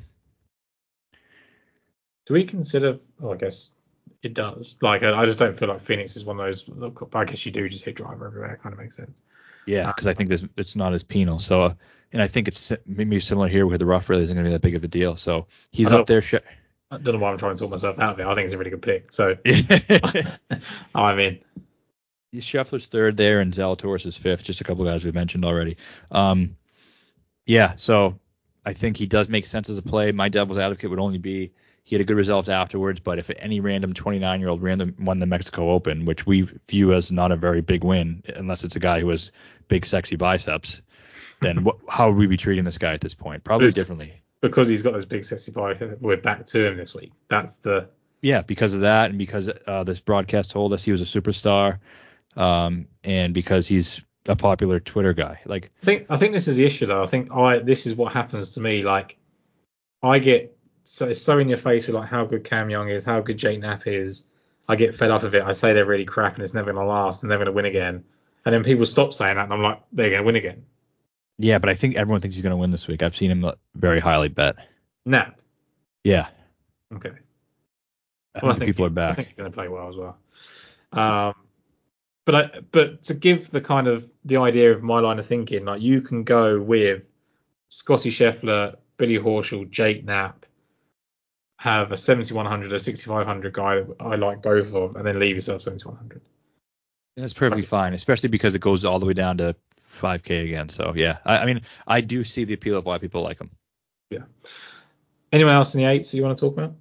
Do we consider? Oh, I guess it does. Like, I just don't feel like Phoenix is one of those. But I guess you do just hit driver everywhere. It kind of makes sense. Yeah, because I think it's not as penal. So, and I think it's maybe similar here where the rough really isn't going to be that big of a deal. So he's up there. I don't know why I'm trying to talk myself out of it. I think it's a really good pick. So I'm in. Scheffler's third there, and Zalatoris is fifth. Just a couple of guys we mentioned already. Yeah, so I think he does make sense as a play. My devil's advocate would only be he had a good result afterwards, but if any random 29-year-old won the Mexico Open, which we view as not a very big win, unless it's a guy who has big, sexy biceps, then how would we be treating this guy at this point? Probably differently. Because he's got those big, sexy biceps, we're back to him this week. Yeah, because of that, and because this broadcast told us he was a superstar, and because he's a popular Twitter guy. Like, I think this is the issue, though. I think this is what happens to me. Like, I get so in your face with like how good Cam Young is, how good Jake Knapp is. I get fed up of it. I say they're really crap and it's never going to last and they're going to win again. And then people stop saying that and I'm like, they're going to win again. Yeah, but I think everyone thinks he's going to win this week. I've seen him very highly bet. Knapp. Yeah. Okay. I think people are back. I think he's going to play well as well. But to give the kind of the idea of my line of thinking, like you can go with Scotty Scheffler, Billy Horschel, Jake Knapp, have a 7,100, a 6,500 guy that I like both of, and then leave yourself 7,100. That's perfectly fine, especially because it goes all the way down to 5K again. So yeah, I mean, I do see the appeal of why people like him. Yeah. Anyone else in the eights that you want to talk about?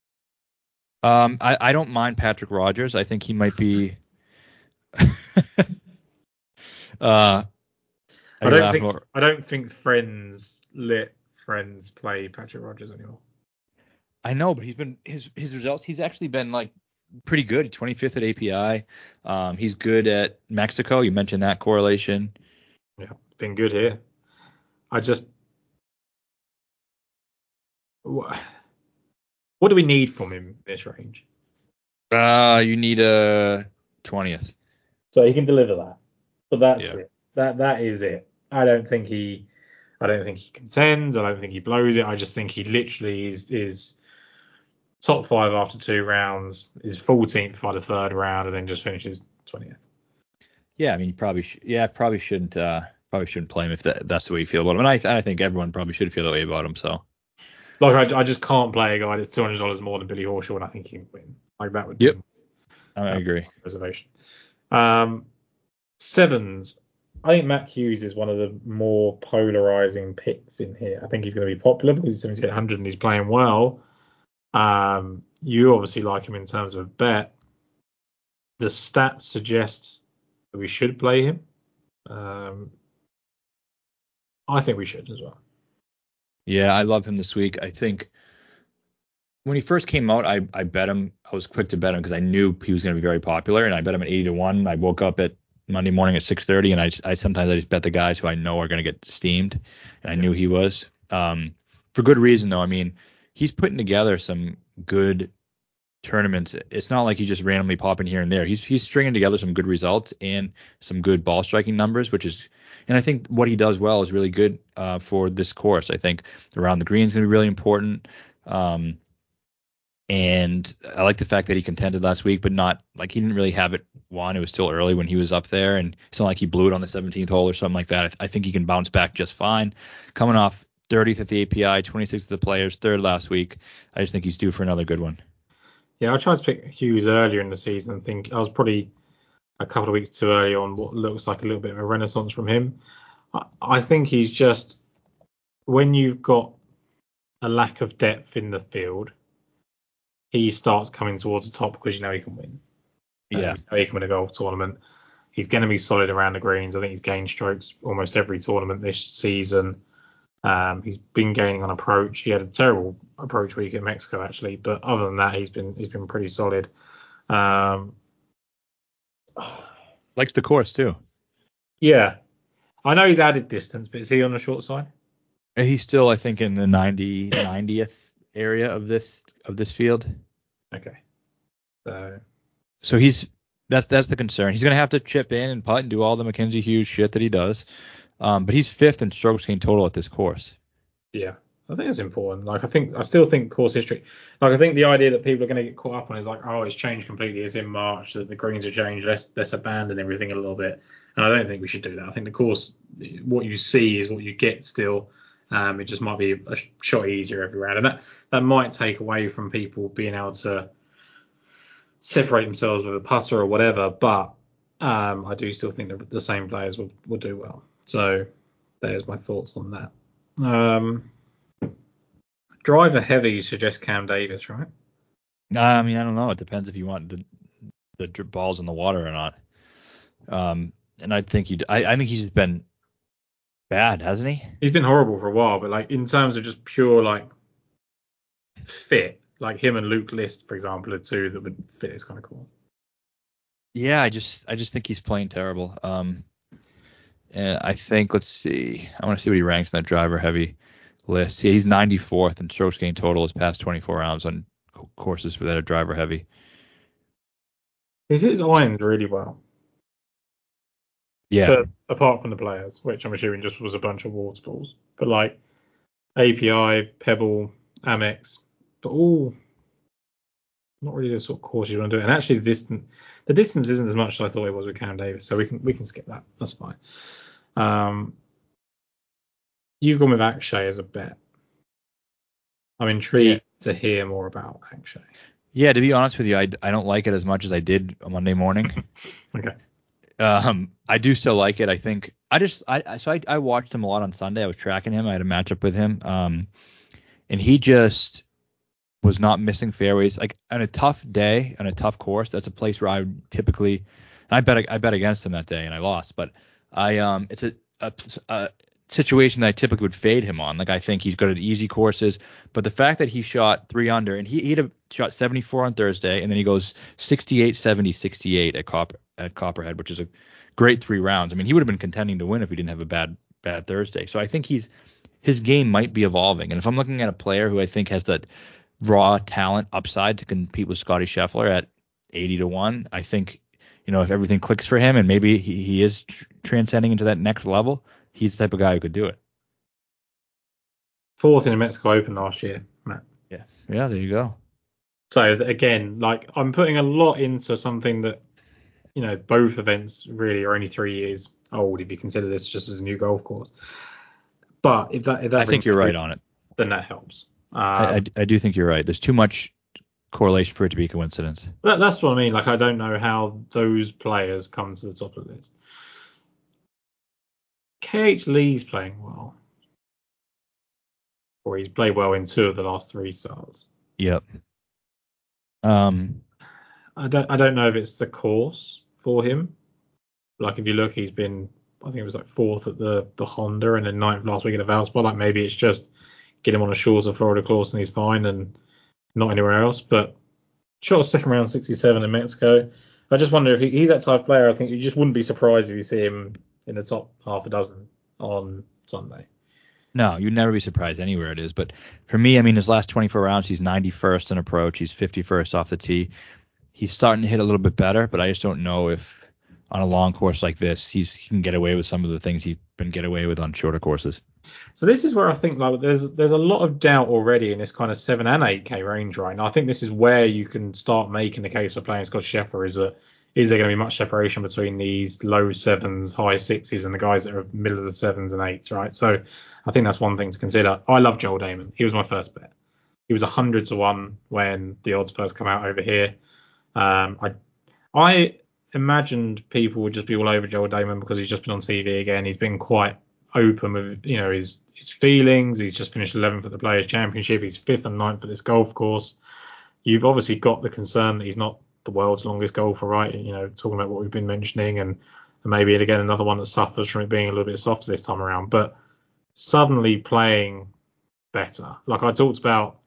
I don't mind Patrick Rogers. I think he might be. I Are you don't laughing think more? I don't think Friends play Patrick Rogers anymore. I know, but he's been his results. He's actually been like pretty good. 25th at API. He's good at Mexico. You mentioned that correlation. Yeah, been good here. I just what do we need from him in this range? You need a 20th. So he can deliver that, but that's Yeah. it. That is it. I don't think he contends. I don't think he blows it. I just think he literally is top 5 after 2 rounds, is 14th by the 3rd round, and then just finishes 20th. Yeah, I mean, you probably probably shouldn't play him if that's the way you feel about him. And I think everyone probably should feel that way about him. So Like I just can't play a guy that's $200 more than Billy Horschel, and I think he can win. Like that would yep, be I agree. reservation. Sevens. I think Matt Hughes is one of the more polarizing picks in here. I think he's going to be popular because he's 7800 and he's playing well. You obviously like him in terms of a bet. The stats suggest that we should play him. I think we should as well. Yeah, I love him this week. I think when he first came out, I bet him. I was quick to bet him because I knew he was going to be very popular, and I bet him at 80-1. I woke up at Monday morning at 6:30, and I sometimes just bet the guys who I know are going to get steamed, and I knew he was. For good reason though. I mean, he's putting together some good tournaments. It's not like he's just randomly popping here and there. He's stringing together some good results and some good ball striking numbers, and I think what he does well is really good for this course. I think around the green is going to be really important. And I like the fact that he contended last week, but not like he didn't really have it won. It was still early when he was up there, and it's not like he blew it on the 17th hole or something like that. I think he can bounce back just fine. Coming off 30th at the API, 26th at the Players, third last week. I just think he's due for another good one. Yeah, I tried to pick Hughes earlier in the season and think I was probably a couple of weeks too early on what looks like a little bit of a renaissance from him. I think he's just, when you've got a lack of depth in the field, he starts coming towards the top because you know he can win. Yeah. You know he can win a golf tournament. He's going to be solid around the greens. I think he's gained strokes almost every tournament this season. He's been gaining on approach. He had a terrible approach week at Mexico actually, but other than that, he's been pretty solid. Likes the course too. Yeah, I know he's added distance, but is he on the short side? And he's still, I think, in the 90th area of this field. Okay. So that's the concern. He's gonna have to chip in and putt and do all the Mackenzie Hughes shit that he does. But he's 5th in strokes gained total at this course. Yeah, I think it's important. Like I still think course history. Like I think the idea that people are going to get caught up on is like, oh, it's changed completely. It's in March that the greens have changed. Let's abandon everything a little bit. And I don't think we should do that. I think the course, what you see is what you get still. It just might be a shot easier every round, and that might take away from people being able to separate themselves with a putter or whatever. But I do still think that the same players will do well. So there's my thoughts on that. Driver heavy suggests Cam Davis, right? I mean, I don't know. It depends if you want the balls in the water or not. And I think I think he's been bad, hasn't he? He's been horrible for a while, but like in terms of just pure like fit, like him and Luke List, for example, are two that would fit this kind of course. Yeah, I just think he's playing terrible. And I think let's see. I want to see what he ranks in that driver heavy list. Yeah, he's 94th in strokes gained total his past 24 rounds on courses that are driver heavy. He hits irons really well. Yeah. But apart from the players, which I'm assuming just was a bunch of water balls. But like API, Pebble, Amex, but all not really the sort of course you want to do. And actually the distance isn't as much as I thought it was with Cam Davis, so we can skip that. That's fine. You've gone with Akshay as a bet. I'm intrigued to hear more about Akshay. Yeah, to be honest with you, I don't like it as much as I did on Monday morning. Okay. I do still like it. I think I watched him a lot on Sunday. I was tracking him. I had a matchup with him. And he just was not missing fairways. Like on a tough day, on a tough course, that's a place where I would typically, and I bet against him that day and I lost. But a situation that I typically would fade him on. Like I think he's good at easy courses, but the fact that he shot 3 under and he'd have shot 74 on Thursday, and then he goes 68, 70, 68 at Copperhead, which is a great 3 rounds. I mean, he would have been contending to win if he didn't have a bad Thursday. So I think his game might be evolving. And if I'm looking at a player who I think has that raw talent upside to compete with Scotty Scheffler at 80-1, I think, if everything clicks for him and maybe he is transcending into that next level, he's the type of guy who could do it. 4th in the Mexico Open last year, Matt. Yeah, there you go. So again, like I'm putting a lot into something that, both events really are only 3 years old if you consider this just as a new golf course. But if that I think you're right on it. Then that helps. I do think you're right. There's too much correlation for it to be a coincidence. That's what I mean. Like I don't know how those players come to the top of the list. KH Lee's playing well. Or he's played well in 2 of the last 3 starts. Yep. I don't know if it's the course for him. Like if you look, he's been, I think it was like 4th at the Honda and then 9th last week at the Valspar. Like maybe it's just get him on a shorter Florida course and he's fine and not anywhere else. But shot a second round 67 in Mexico. I just wonder if he's that type of player. I think you just wouldn't be surprised if you see him in the top half a dozen on Sunday. No, you'd never be surprised anywhere it is. But for me, I mean, his last 24 rounds, he's 91st in approach. He's 51st off the tee. He's starting to hit a little bit better, but I just don't know if on a long course like this, he can get away with some of the things he's been get away with on shorter courses. So this is where I think like there's a lot of doubt already in this kind of 7 and 8K range right now. I think this is where you can start making the case for playing Scott Scheffler is there going to be much separation between these low 7s, high 6s and the guys that are middle of the 7s and 8s, right? So I think that's one thing to consider. I love Joel Damon. He was my first bet. He was 100-1 when the odds first come out over here. I imagined people would just be all over Joel Damon because he's just been on TV again. He's been quite open with his feelings. He's just finished 11th at the Players Championship. He's 5th and 9th at this golf course. You've obviously got the concern that he's not the world's longest golfer, right? Talking about what we've been mentioning, and maybe again another one that suffers from it being a little bit softer this time around. But suddenly playing better, like I talked about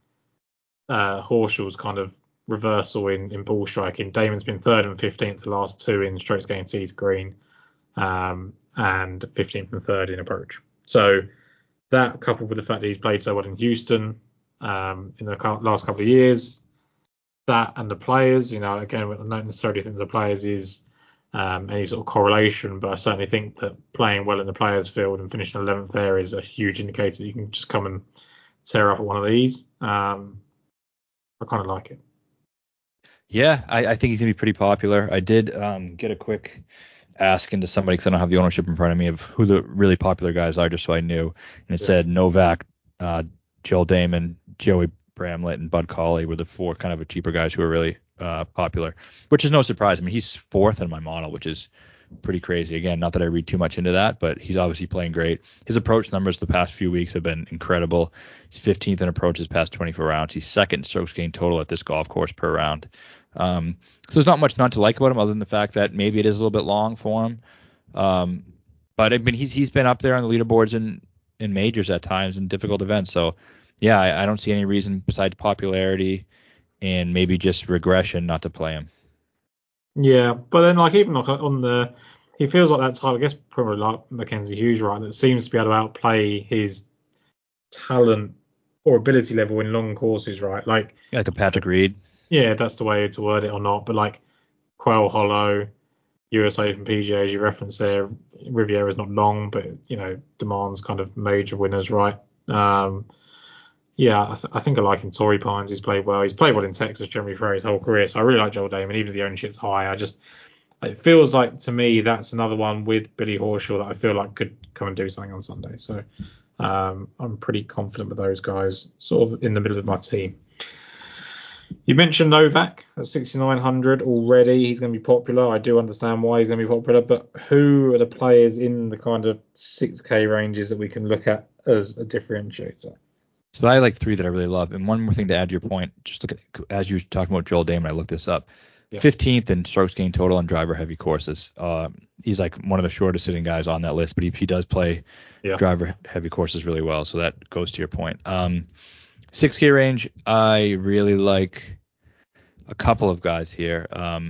Horschel's kind of reversal in ball striking. Damon's been 3rd and 15th the last 2 in strokes gained tee to green, and 15th and 3rd in approach. So that coupled with the fact that he's played so well in Houston in the last couple of years, that and the players, again, I don't necessarily think the players is any sort of correlation, but I certainly think that playing well in the players field and finishing 11th there is a huge indicator that you can just come and tear up at one of these. I kind of like it. Yeah, I think he's going to be pretty popular. I did get a quick ask into somebody because I don't have the ownership in front of me of who the really popular guys are, just so I knew. And it said Novak, Joel Damon, Joey Bramlett, and Bud Cauley were the 4 kind of cheaper guys who are really popular, which is no surprise. I mean, he's 4th in my model, which is pretty crazy. Again, not that I read too much into that, but he's obviously playing great. His approach numbers the past few weeks have been incredible. He's 15th in approaches past 24 rounds. He's 2nd in strokes gained total at this golf course per round. So there's not much not to like about him other than the fact that maybe it is a little bit long for him. But I mean, he's been up there on the leaderboards in majors at times in difficult events. So yeah, I don't see any reason besides popularity and maybe just regression not to play him. Yeah, but then even on he feels like that type, I guess probably like Mackenzie Hughes, right, that seems to be able to outplay his talent or ability level in long courses, right? Like a Patrick Reed. Yeah, that's the way to word it or not. But like Quail Hollow, US Open PGA, as you referenced there, Riviera's not long, but demands kind of major winners, right? Yeah, I think I like him. Torrey Pines, he's played well. He's played well in Texas generally for his whole career. So I really like Joel Damon, even if the ownership's high. It feels like to me that's another one with Billy Horschel that I feel like could come and do something on Sunday. So I'm pretty confident with those guys, sort of in the middle of my team. You mentioned Novak at 6,900 already. He's going to be popular. I do understand why he's going to be popular, but who are the players in the kind of 6K ranges that we can look at as a differentiator? So I like 3 that I really love. And one more thing to add to your point, just look at, as you were talking about Joel Damon, I looked this up. Yeah. 15th in strokes gained total on driver heavy courses. He's like one of the shortest sitting guys on that list, but he does play driver heavy courses really well. So that goes to your point. 6K range, I really like a couple of guys here.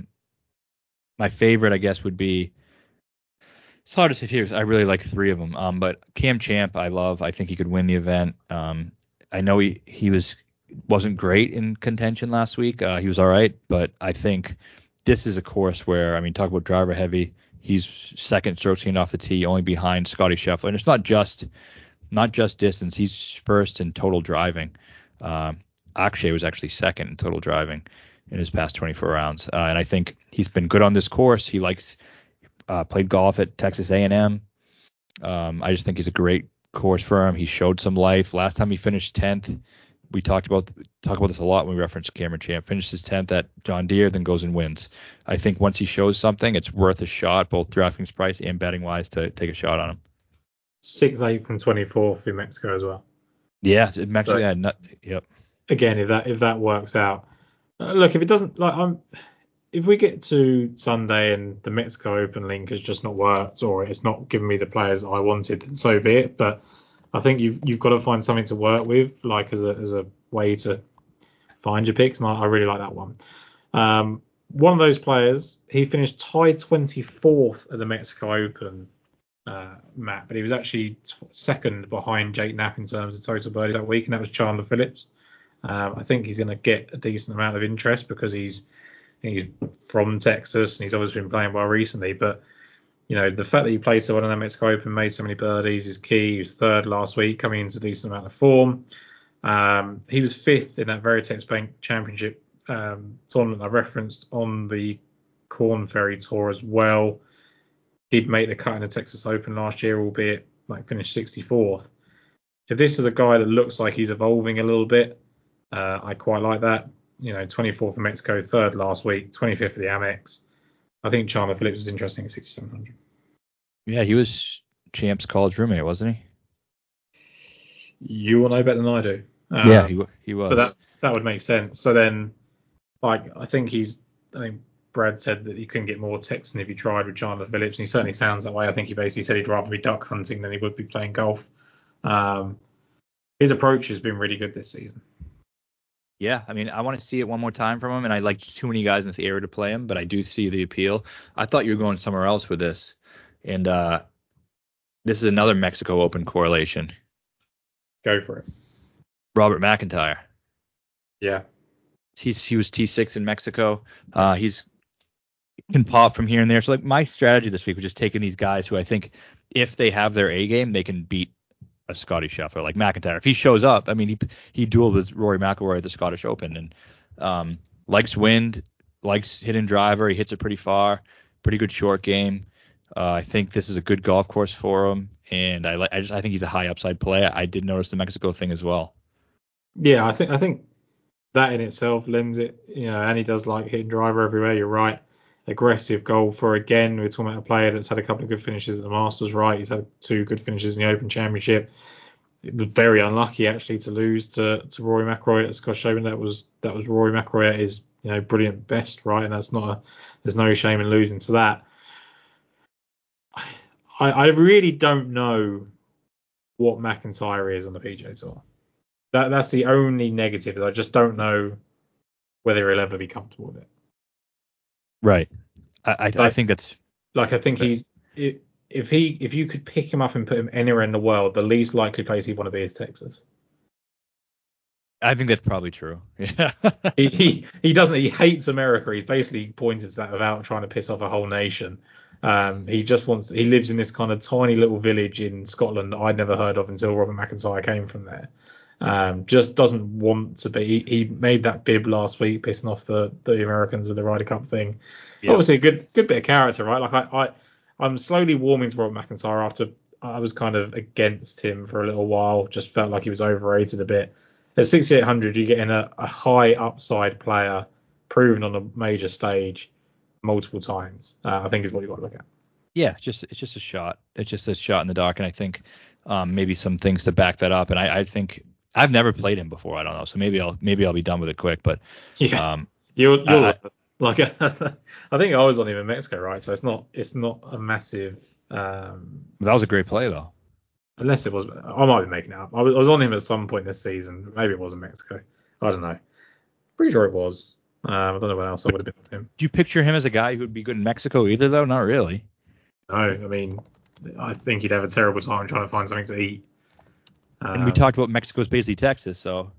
My favorite, I guess, would be, it's hard to say here because I really like three of them. But Cam Champ, I love. I think he could win the event. I know he wasn't great in contention last week. He was all right, but I think this is a course where, I mean, talk about driver heavy. He's second strokes gained off the tee, only behind Scotty Scheffler, and it's not just distance. He's first in total driving. Akshay was actually second in total driving in his past 24 rounds, and I think he's been good on this course. He played golf at Texas A&M. I just think he's a great course for him. He showed some life. Last time he finished 10th. We talk about this a lot when we reference Cameron Champ. Finishes 10th at John Deere, then goes and wins. I think once he shows something, it's worth a shot, both DraftKings price and betting wise, to take a shot on him. 6th, 8th, and 24th in Mexico as well. Yeah, Mexico. Yep. Again, if that works out, look, if it doesn't, if we get to Sunday and the Mexico Open link has just not worked, or it's not giving me the players I wanted, then so be it. But I think you've got to find something to work with, like as a way to find your picks, and I really like that one. One of those players, he finished tied 24th at the Mexico Open, Matt, but he was actually second behind Jake Knapp in terms of total birdies that week, and that was Chandler Phillips. I think he's going to get a decent amount of interest because he's from Texas and he's obviously been playing well recently, but the fact that he played so well in the Mexico Open, made so many birdies is key. He was third last week, coming into a decent amount of form. He was fifth in that Veritex Bank Championship tournament I referenced on the Korn Ferry Tour as well. Did make the cut in the Texas Open last year, albeit finished 64th. If this is a guy that looks like he's evolving a little bit, I quite like that. 24th in Mexico, third last week, 25th at the Amex. I think Chandler Phillips is interesting at 6,700. Yeah, he was Champ's college roommate, wasn't he? You will know better than I do. Yeah, he was. But that would make sense. So then, I think Brad said that he couldn't get more Texan if he tried with Chandler Phillips, and he certainly sounds that way. I think he basically said he'd rather be duck hunting than he would be playing golf. His approach has been really good this season. Yeah, I mean, I want to see it one more time from him, and I like too many guys in this area to play him, but I do see the appeal. I thought you were going somewhere else with this, and this is another Mexico Open correlation. Go for it. Robert McIntyre. Yeah. He was T6 in Mexico. He's can pop from here and there. So my strategy this week was just taking these guys who I think if they have their A game, they can beat a Scotty Scheffler like McIntyre. If he shows up, I mean, he dueled with Rory McIlroy at the Scottish Open and likes wind, likes hidden driver. He hits it pretty far, pretty good short game. I think this is a good golf course for him, and I think he's a high upside play. I did notice the Mexico thing as well. Yeah, I think that in itself lends it, and he does like hitting driver everywhere. You're right. Aggressive golfer again. We're talking about a player that's had a couple of good finishes at the Masters, right? He's had 2 good finishes in the Open Championship. It was very unlucky actually to lose to Rory McIlroy at the Scottish Open. That was Rory McIlroy at his brilliant best, right? And there's no shame in losing to that. I really don't know what McIntyre is on the PGA Tour. That's the only negative. I just don't know whether he'll ever be comfortable with it. Right. I think that's I think he's if you could pick him up and put him anywhere in the world, the least likely place he'd want to be is Texas. I think that's probably true. Yeah. he hates America. He's basically pointed to that without trying to piss off a whole nation. He lives in this kind of tiny little village in Scotland that I'd never heard of until Robert McIntyre came from there. Just doesn't want to be. He made that bib last week, pissing off the Americans with the Ryder Cup thing. Yeah. Obviously, a good bit of character, right? I'm slowly warming to Robert McIntyre after I was kind of against him for a little while. Just felt like he was overrated a bit. At 6,800, you're getting a high upside player, proven on a major stage multiple times. I think is what you got to look at. Yeah, it's just a shot. It's just a shot in the dark, and I think maybe some things to back that up. And I think I've never played him before. I don't know, so maybe I'll be done with it quick. But yeah, you'll Like I think I was on him in Mexico, right? So it's not a massive. That was a great play though. Unless it was, I might be making it up. I was on him at some point this season. Maybe it was in Mexico. I don't know. Pretty sure it was. I don't know what else I would have been with him. Do you picture him as a guy who would be good in Mexico either though? Not really. No, I mean, I think he'd have a terrible time trying to find something to eat. And we talked about Mexico's basically Texas, so.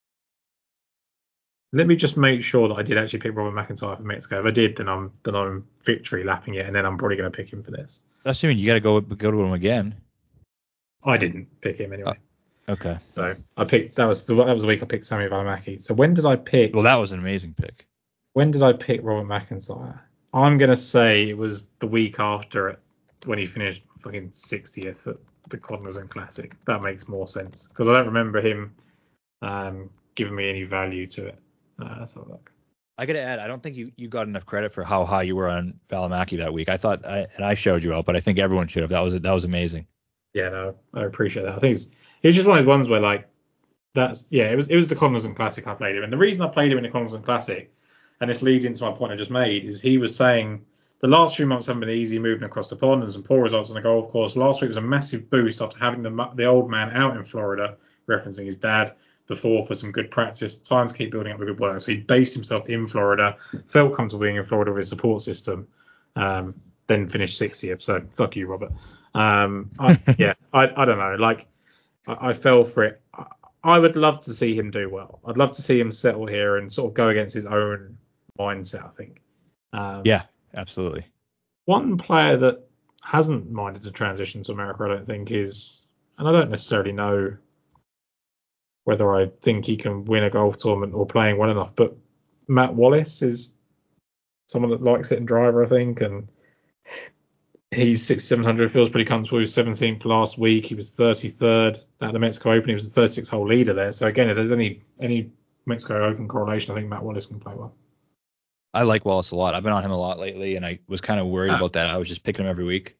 Let me just make sure that I did actually pick Robert McIntyre for Mexico. If I did, then I'm victory lapping it, and then I'm probably going to pick him for this. Assuming you got to go to him again. I didn't pick him anyway. Okay. So I picked that was the week I picked Sammy Valimaki. So when did I pick? Well, that was an amazing pick. When did I pick Robert McIntyre? I'm going to say it was the week after it, when he finished fucking 60th at the Cognizant Classic. That makes more sense because I don't remember him giving me any value to it. Let's have a look. I got to add, I don't think you got enough credit for how high you were on Valimaki that week. I thought, and I showed you out, but I think everyone should have. That was amazing. Yeah, no, I appreciate that. I think it's just one of those ones where like it was the Cognizant Classic I played him, and the reason I played him in the Cognizant Classic, and this leads into my point I just made, is he was saying the last few months haven't been easy moving across the pond and some poor results on the golf course. Last week was a massive boost after having the old man out in Florida, referencing his dad before, for some good practice. Time to keep building up a good work. So he based himself in Florida, felt comfortable being in Florida with his support system, then finished 60th. So fuck you, Robert. I don't know. Like I fell for it. I would love to see him do well. I'd love to see him settle here and sort of go against his own mindset, I think. Yeah, absolutely. One player that hasn't minded to transition to America, I don't think, is, and I don't necessarily know whether I think he can win a golf tournament or playing well enough, but Matt Wallace is someone that likes hitting driver, I think, and he's 6,700, feels pretty comfortable. He was 17th last week. He was 33rd at the Mexico Open. He was the 36-hole leader there. So again, if there's any Mexico Open correlation, I think Matt Wallace can play well. I like Wallace a lot. I've been on him a lot lately, and I was kind of worried about that. I was just picking him every week.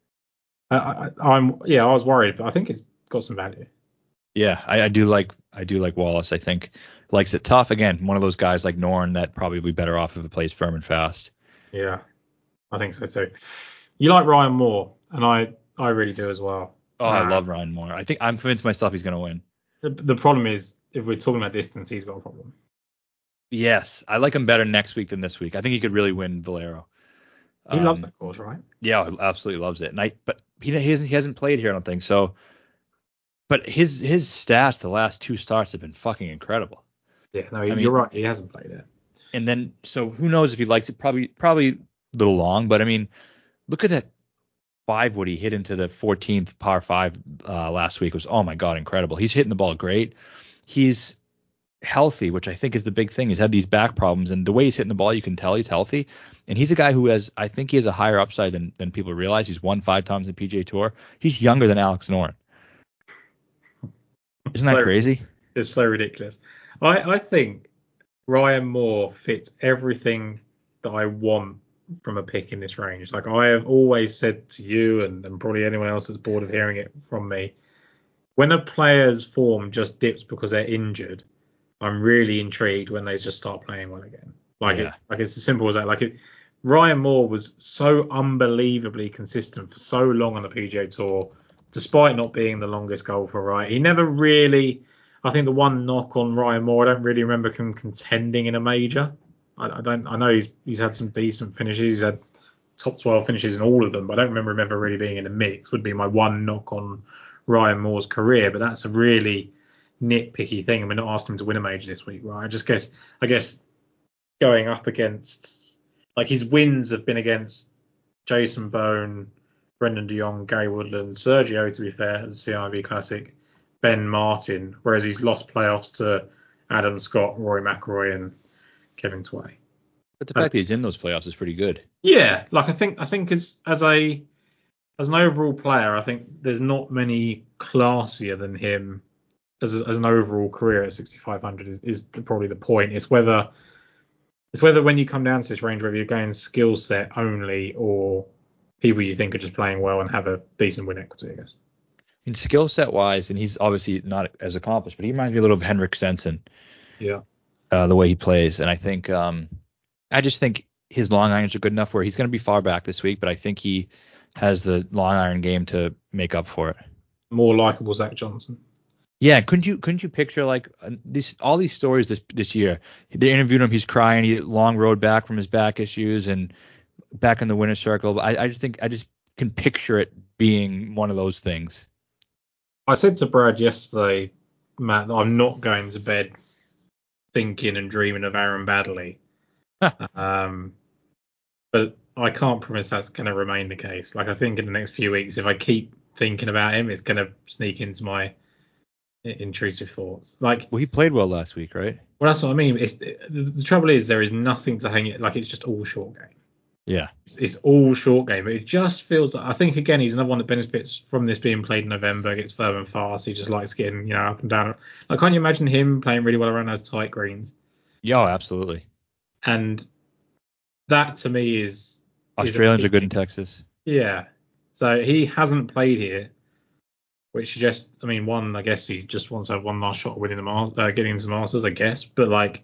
I was worried, but I think it's got some value. Yeah, I do like Wallace. I think likes it tough. Again, one of those guys like Norn that probably be better off if it plays firm and fast. Yeah, I think so too. You like Ryan Moore, and I really do as well. Oh, I love Ryan Moore. I think I'm convinced myself he's going to win. The problem is, if we're talking about distance, he's got a problem. Yes, I like him better next week than this week. I think he could really win Valero. He loves that course, right? Yeah, absolutely loves it. But he hasn't played here, I don't think so. But his stats the last two starts have been fucking incredible. Yeah, no, you're right. He hasn't played it. And then, so who knows if he likes it? Probably a little long. But I mean, look at that 5-wood he hit into the 14th par 5 last week. It was, oh my god, incredible. He's hitting the ball great. He's healthy, which I think is the big thing. He's had these back problems, and the way he's hitting the ball, you can tell he's healthy. And he's a guy who I think he has a higher upside than people realize. He's won 5 times in the PGA Tour. He's younger than Alex Noren. Isn't that crazy? It's so ridiculous. I think Ryan Moore fits everything that I want from a pick in this range. Like I have always said to you, and probably anyone else that's bored of hearing it from me, when a player's form just dips because they're injured, I'm really intrigued when they just start playing well again. It's as simple as that. Ryan Moore was so unbelievably consistent for so long on the PGA Tour, despite not being the longest golfer, right? He never really, I think the one knock on Ryan Moore, I don't really remember him contending in a major. I know he's had some decent finishes. He's had top 12 finishes in all of them, but I don't remember him ever really being in the mix, would be my one knock on Ryan Moore's career. But that's a really nitpicky thing, and we're not asking him to win a major this week, right? I guess going up against, like, his wins have been against Jason Bone, Brendan de Jong, Gary Woodland, Sergio, to be fair, at the CIV Classic, Ben Martin, whereas he's lost playoffs to Adam Scott, Rory McIlroy, and Kevin Tway. But the fact that he's in those playoffs is pretty good. Yeah, like I think as an overall player, I think there's not many classier than him as an overall career at 6,500 is probably the point. It's whether when you come down to this range, whether you're going skill set only or people you think are just playing well and have a decent win equity, I guess. In skill set wise, and he's obviously not as accomplished, but he reminds me a little of Henrik Stenson. Yeah. The way he plays, and I think I just think his long irons are good enough where he's going to be far back this week, but I think he has the long iron game to make up for it. More likable Zach Johnson. Yeah, couldn't you picture like all these stories this year? They interviewed him, he's crying, he long road back from his back issues and back in the winner's circle. But I just think I just can picture it being one of those things. I said to Brad yesterday, Matt, that I'm not going to bed thinking and dreaming of Aaron Baddeley. But I can't promise that's going to remain the case. Like, I think in the next few weeks, if I keep thinking about him, it's going to sneak into my intrusive thoughts. Like, Well, he played well last week, right? well, that's what I mean. The trouble is there is nothing to hang it. Like, it's just all short game. Yeah. It's all short game. But it just feels like, I think again he's another one that benefits from this being played in November. Gets further and fast. He just likes getting up and down. Like, can't you imagine him playing really well around those tight greens? Yeah, absolutely. And that to me is Australians are good in Texas. Yeah. So he hasn't played here, which suggests, I mean, I guess he just wants to have one last shot of winning getting into the Masters, I guess. But like,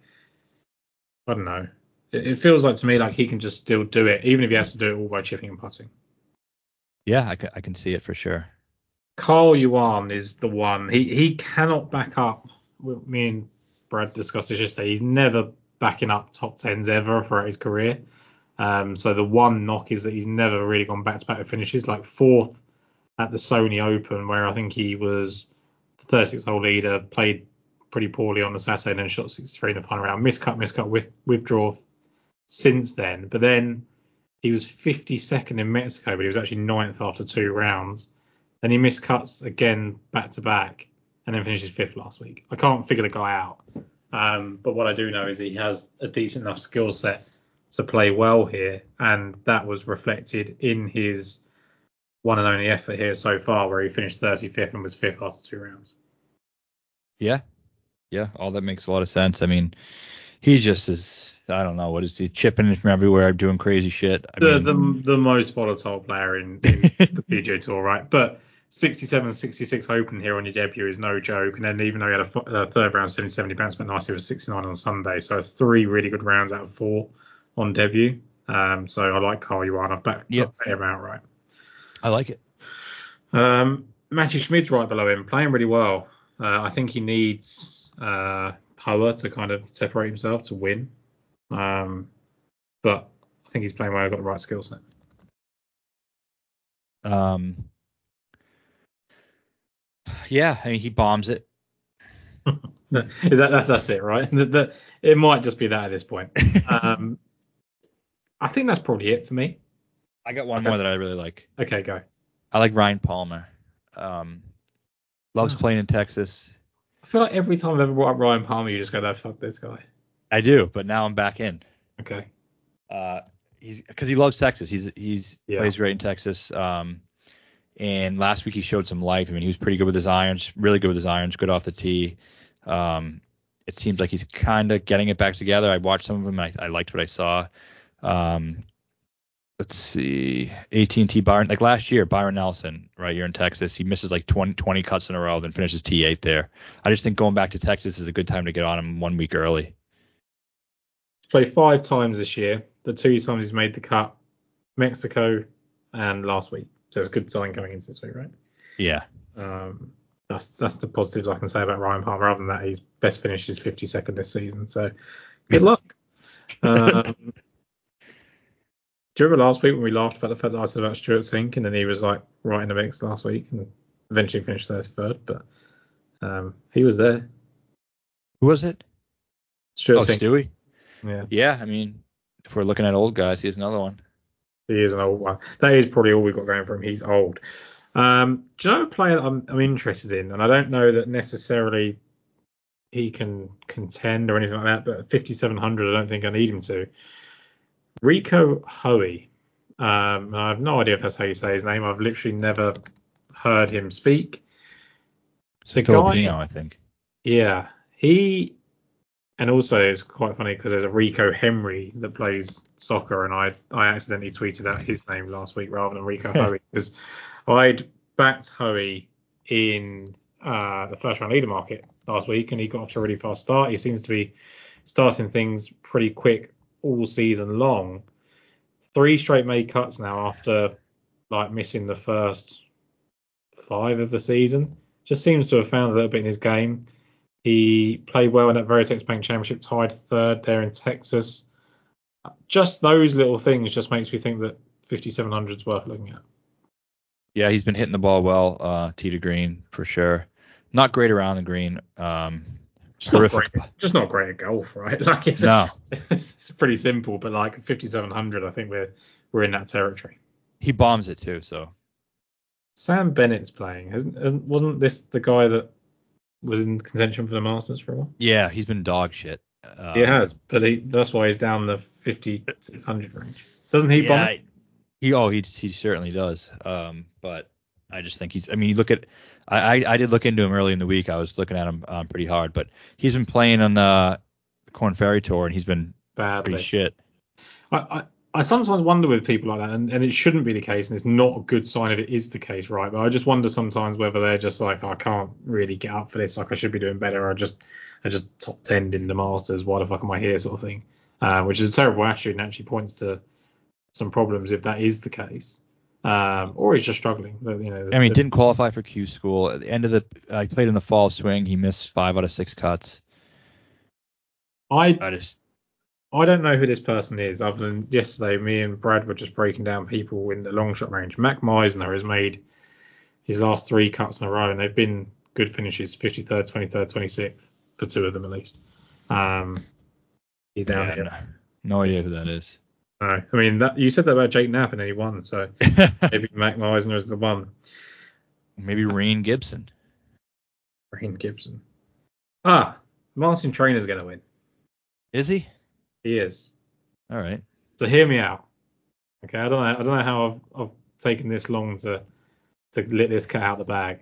I don't know. It feels like to me like he can just still do it, even if he has to do it all by chipping and putting. Yeah, I can see it for sure. Carl Yuan is the one. He cannot back up. Me and Brad discussed this yesterday. He's never backing up top tens ever throughout his career. So the one knock is that he's never really gone back-to-back with finishes. Like fourth at the Sony Open, where I think he was the 36-hole leader, played pretty poorly on the Saturday, and then shot 63 in the final round. Miscut, withdraw since then. But then he was 52nd in Mexico, but he was actually ninth after 2 rounds. Then he miscuts again back-to-back, and then finishes 5th last week. I can't figure the guy out. But what I do know is he has a decent enough skill set to play well here, and that was reflected in his one and only effort here so far, where he finished 35th and was 5th after 2 rounds. Yeah, all that makes a lot of sense. I mean, he just is, I don't know, what is he, chipping from everywhere, doing crazy shit. The most volatile player in the PGA Tour, right? But 67, 66 Open here on your debut is no joke. And then even though he had a third round 77, he bounced back nicely with 69 on Sunday. So it's 3 really good rounds out of 4 on debut. So I like Carl Yuan. I've backed him outright. I like it. Matty Schmid's right below him, playing really well. I think he needs power to kind of separate himself to win. But I think he's playing well. Got the right skill set. Yeah, I mean, he bombs it. That's it, right? It might just be that at this point. I think that's probably it for me. I got one more that I really like. Okay, go. I like Ryan Palmer. Loves playing in Texas. I feel like every time I've ever brought up Ryan Palmer, you just go, "No, fuck this guy." I do, but now I'm back in. Okay. He's because he loves Texas. He's plays great in Texas. And last week he showed some life. I mean, he was pretty good with his irons, really good with his irons, good off the tee. It seems like he's kind of getting it back together. I watched some of them, and I liked what I saw. Let's see, AT&T Byron, like last year, Byron Nelson, right here in Texas, he misses like 20 cuts in a row, then finishes T8 there. I just think going back to Texas is a good time to get on him 1 week early. Played 5 times this year. The 2 times he's made the cut, Mexico and last week. So it's a good sign coming into this week, right? Yeah. That's the positives I can say about Ryan Palmer. Other than that, his best finish is 52nd this season. So good luck. Do you remember last week when we laughed about the fact that I said about Stuart Sink, and then he was like right in the mix last week and eventually finished 33rd, but he was there. Who was it? Stuart Sink. Stewie? Yeah. Yeah, I mean, if we're looking at old guys, he's another one. He is an old one. That is probably all we've got going for him. He's old. Do you know a player that I'm interested in? And I don't know that necessarily he can contend or anything like that, but 5,700, I don't think I need him to. Rico Hoey. I have no idea if that's how you say his name. I've literally never heard him speak. It's the Filipino, I think. Yeah. And also it's quite funny because there's a Rico Henry that plays soccer, and I accidentally tweeted out his name last week rather than Rico Hoey because I'd backed Hoey in the first round leader market last week, and he got off to a really fast start. He seems to be starting things pretty quick all season long. 3 straight made cuts now after like missing the first 5 of the season. Just seems to have found a little bit in his game. He played well in that Veritex Bank Championship, tied 3rd there in Texas. Just those little things just makes me think that 5,700 is worth looking at. Yeah, he's been hitting the ball well, tee to green for sure. Not great around the green. Just not great at golf, right? Like it's pretty simple, but like 5,700, I think we're in that territory. He bombs it too, so. Sam Bennett's playing. Wasn't this the guy that was in contention for the Masters for a while? Yeah, he's been dog shit. He has, but that's why he's down the 5,600 range. Doesn't he bomb it? He certainly does. But I just think you look at, I did look into him early in the week. I was looking at him pretty hard, but he's been playing on the Korn Ferry Tour and he's been badly pretty shit. I sometimes wonder with people like that, and it shouldn't be the case, and it's not a good sign if it is the case, right? But I just wonder sometimes whether they're just like, I can't really get up for this, like I should be doing better. I just top 10 in the Masters. Why the fuck am I here, sort of thing? Which is a terrible attitude and actually points to some problems if that is the case. Or he's just struggling. He didn't qualify for Q School. At the end of he played in the fall swing. He missed 5 out of 6 cuts. I don't know who this person is, other than yesterday me and Brad were just breaking down people in the long shot range. Mac Meisner has made his last 3 cuts in a row, and they've been good finishes, 53rd, 23rd, 26th, for 2 of them at least. He's down here. No idea who that is. No, you said that about Jake Knapp and then he won, so maybe Mac Meisner is the one. Maybe Reen Gibson. Martin Trainer's going to win. Is he? He is. All right. So hear me out. Okay, I don't know how I've taken this long to let this cat out the bag.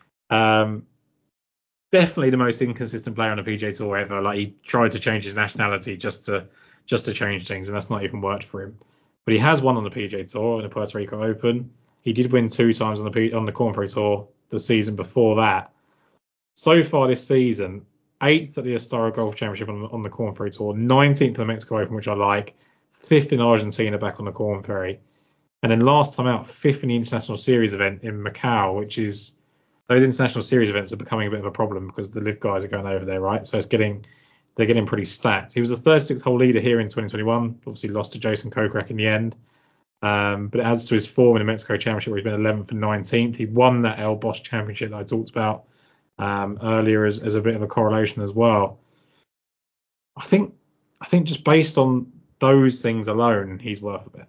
Definitely the most inconsistent player on the PGA Tour ever. Like, he tried to change his nationality just to change things, and that's not even worked for him. But he has won on the PGA Tour and the Puerto Rico Open. He did win 2 times on the Korn Ferry Tour the season before that. So far this season, 8th at the Estaro Golf Championship on the Korn Ferry Tour, 19th at the Mexico Open, which I like, 5th in Argentina back on the Korn Ferry, and then last time out, 5th in the International Series event in Macau, which is, those International Series events are becoming a bit of a problem because the live guys are going over there, right? So they're getting pretty stacked. He was a 36th hole leader here in 2021, obviously lost to Jason Kokrak in the end, but it adds to his form in the Mexico Championship where he's been 11th and 19th. He won that El Bosch Championship that I talked about earlier as a bit of a correlation as well. I think just based on those things alone, he's worth a bit.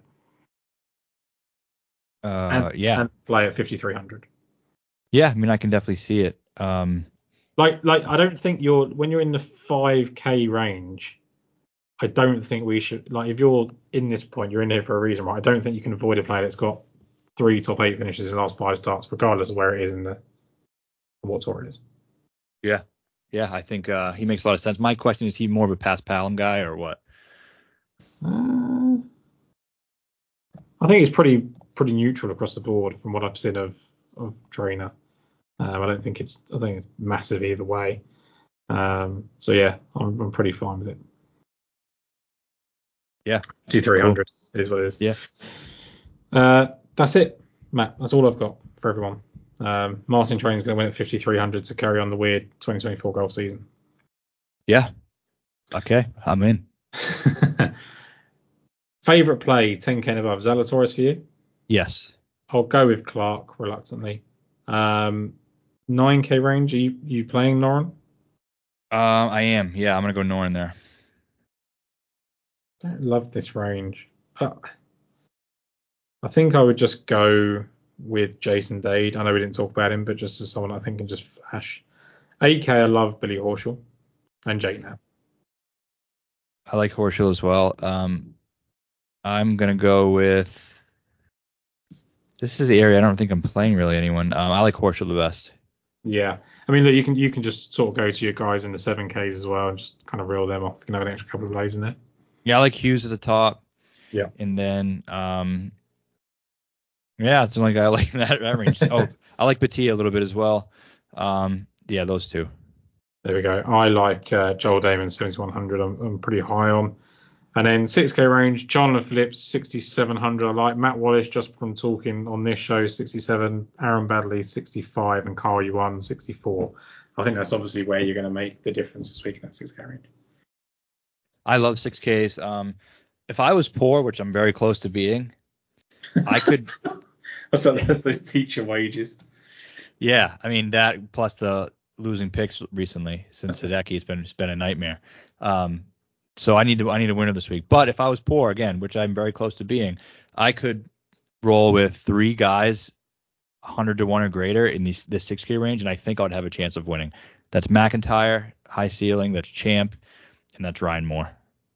And play at 5,300. Yeah, I can definitely see it. Like I don't think when you're in the 5K range, I don't think we should, like, if you're in this point, you're in here for a reason, right? I don't think you can avoid a player that's got 3 top 8 finishes in the last 5 starts, regardless of where it is in what tour it is. Yeah, I think he makes a lot of sense. My question is, he more of a pass Palom guy or what? I think he's pretty neutral across the board from what I've seen of Trainer. I think it's massive either way. So yeah, I'm pretty fine with it. Yeah, 2,300 is what it is. Yeah. That's it, Matt. That's all I've got for everyone. Martin Train's going to win at 5,300 to carry on the weird 2024 golf season. Yeah. Okay, I'm in. Favorite play, 10K and above, Zalatoris for you? Yes. I'll go with Clark reluctantly. 9K range, are you playing Noren? I am. Yeah, I'm going to go Noren there. Don't love this range. I think I would just go with Jason Dade. I know we didn't talk about him, but just as someone I think can just flash. 8K, I love Billy Horschel and Jake Knapp. I like Horschel as well. I'm going to go with, this is the area I don't think I'm playing really anyone. I like Horschel the best. Yeah. Look, you can just sort of go to your guys in the 7Ks as well and just kind of reel them off. You can have an extra couple of plays in there. Yeah, I like Hughes at the top. Yeah. And then, it's the only guy I like in that range. Oh, I like Batia a little bit as well. Yeah, those two. There we go. I like Joel Damon 7,100. I'm pretty high on. And then 6K range, Chandler Phillips, 6,700. I like Matt Wallace, just from talking on this show, 67. Aaron Badley, 65. And Carl Yuan, 64. I think that's obviously where you're going to make the difference this week in that 6K range. I love 6Ks. If I was poor, which I'm very close to being, I could. That's those teacher wages. Yeah, I mean that plus the losing picks recently since Hideki has been a nightmare. So I need a winner this week. But if I was poor again, which I'm very close to being, I could roll with 3 guys 100 to 1 or greater in this 6K range, and I think I'd have a chance of winning. That's McIntyre, high ceiling. That's Champ, and that's Ryan Moore.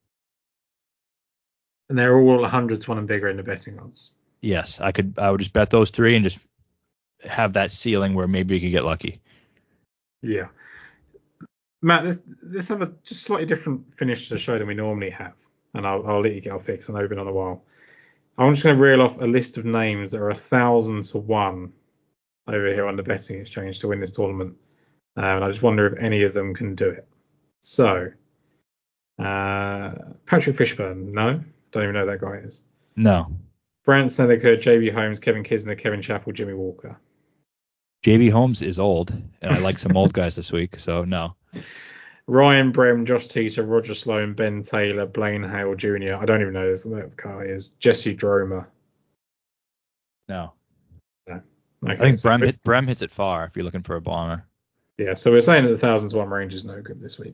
And they're all 100 to 1 and bigger in the betting odds. Yes, I would just bet those 3 and just have that ceiling where maybe we could get lucky. Yeah. Matt, let's have a just slightly different finish to the show than we normally have. And I'll let you get off it because I know we've been on a while. I'm just going to reel off a list of names that are 1,000 to 1 over here on the betting exchange to win this tournament. And I just wonder if any of them can do it. So, Patrick Fishburne, no. Don't even know who that guy is. No. Brant Snedeker, JB Holmes, Kevin Kisner, Kevin Chappell, Jimmy Walker. JB Holmes is old, and I like some old guys this week, so no. Ryan Brem, Josh Teeter, Roger Sloan, Ben Taylor, Blaine Hale Jr. I don't even know who that guy is. Jesse Dromer. No. Okay, I think Brem hits it far if you're looking for a bomber. Yeah, so we're saying that the 1,000 to 1 range is no good this week.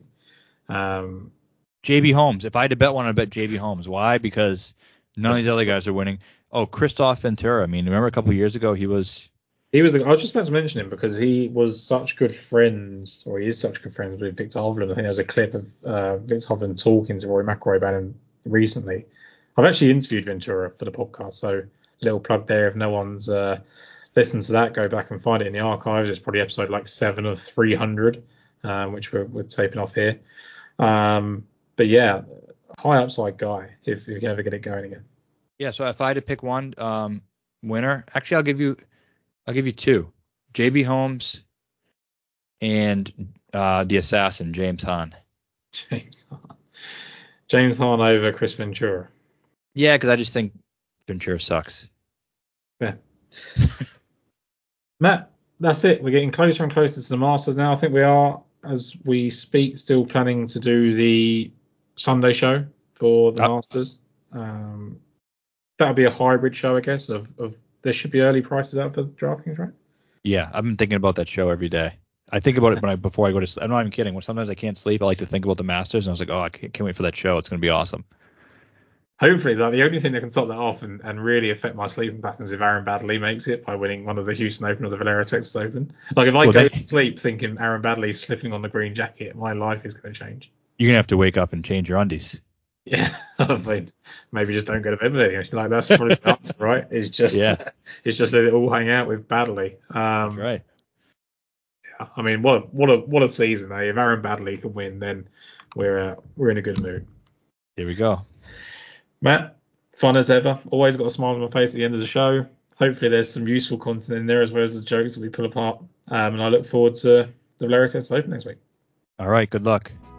JB Holmes. If I had to bet one, I'd bet JB Holmes. Why? Because none of these other guys are winning. Oh, Christoph Ventura. I mean, remember a couple of years ago he was. I was just about to mention him because he was such good friends, or he is such good friends with Victor Hovland. I think there was a clip of Victor Hovland talking to Rory McIlroy about him recently. I've actually interviewed Ventura for the podcast, so little plug there. If no one's listened to that, go back and find it in the archives. It's probably episode like 7 of 300, which we're taping off here. But yeah, high upside guy if you can ever get it going again. Yeah, so if I had to pick one winner, actually I'll give you 2. JB Holmes and the assassin, James Hahn. James Hahn over Chris Ventura. Yeah, because I just think Ventura sucks. Yeah. Matt, that's it. We're getting closer and closer to the Masters now. I think we are, as we speak, still planning to do the Sunday show for the Masters. That'll be a hybrid show, I guess, of there should be early prices out for DraftKings, right? Yeah, I've been thinking about that show every day. I think about it before I go to sleep. I'm not even kidding. When sometimes I can't sleep, I like to think about the Masters, and I was like, oh, I can't wait for that show. It's going to be awesome. Hopefully, the only thing that can top that off and really affect my sleeping patterns if Aaron Baddeley makes it by winning one of the Houston Open or the Valero Texas Open. Like, if I go to sleep thinking Aaron Baddeley's slipping on the green jacket, my life is going to change. You're going to have to wake up and change your undies. Yeah, maybe just don't go to bed with it. Like, that's probably the answer, right? It's just let it all hang out with Baddeley. That's right. Yeah, I mean, what a season, eh? If Aaron Baddeley can win, then we're in a good mood. Here we go. Matt, fun as ever. Always got a smile on my face at the end of the show. Hopefully there's some useful content in there as well as the jokes that we pull apart. And I look forward to the Valero Texas Open next week. All right. Good luck.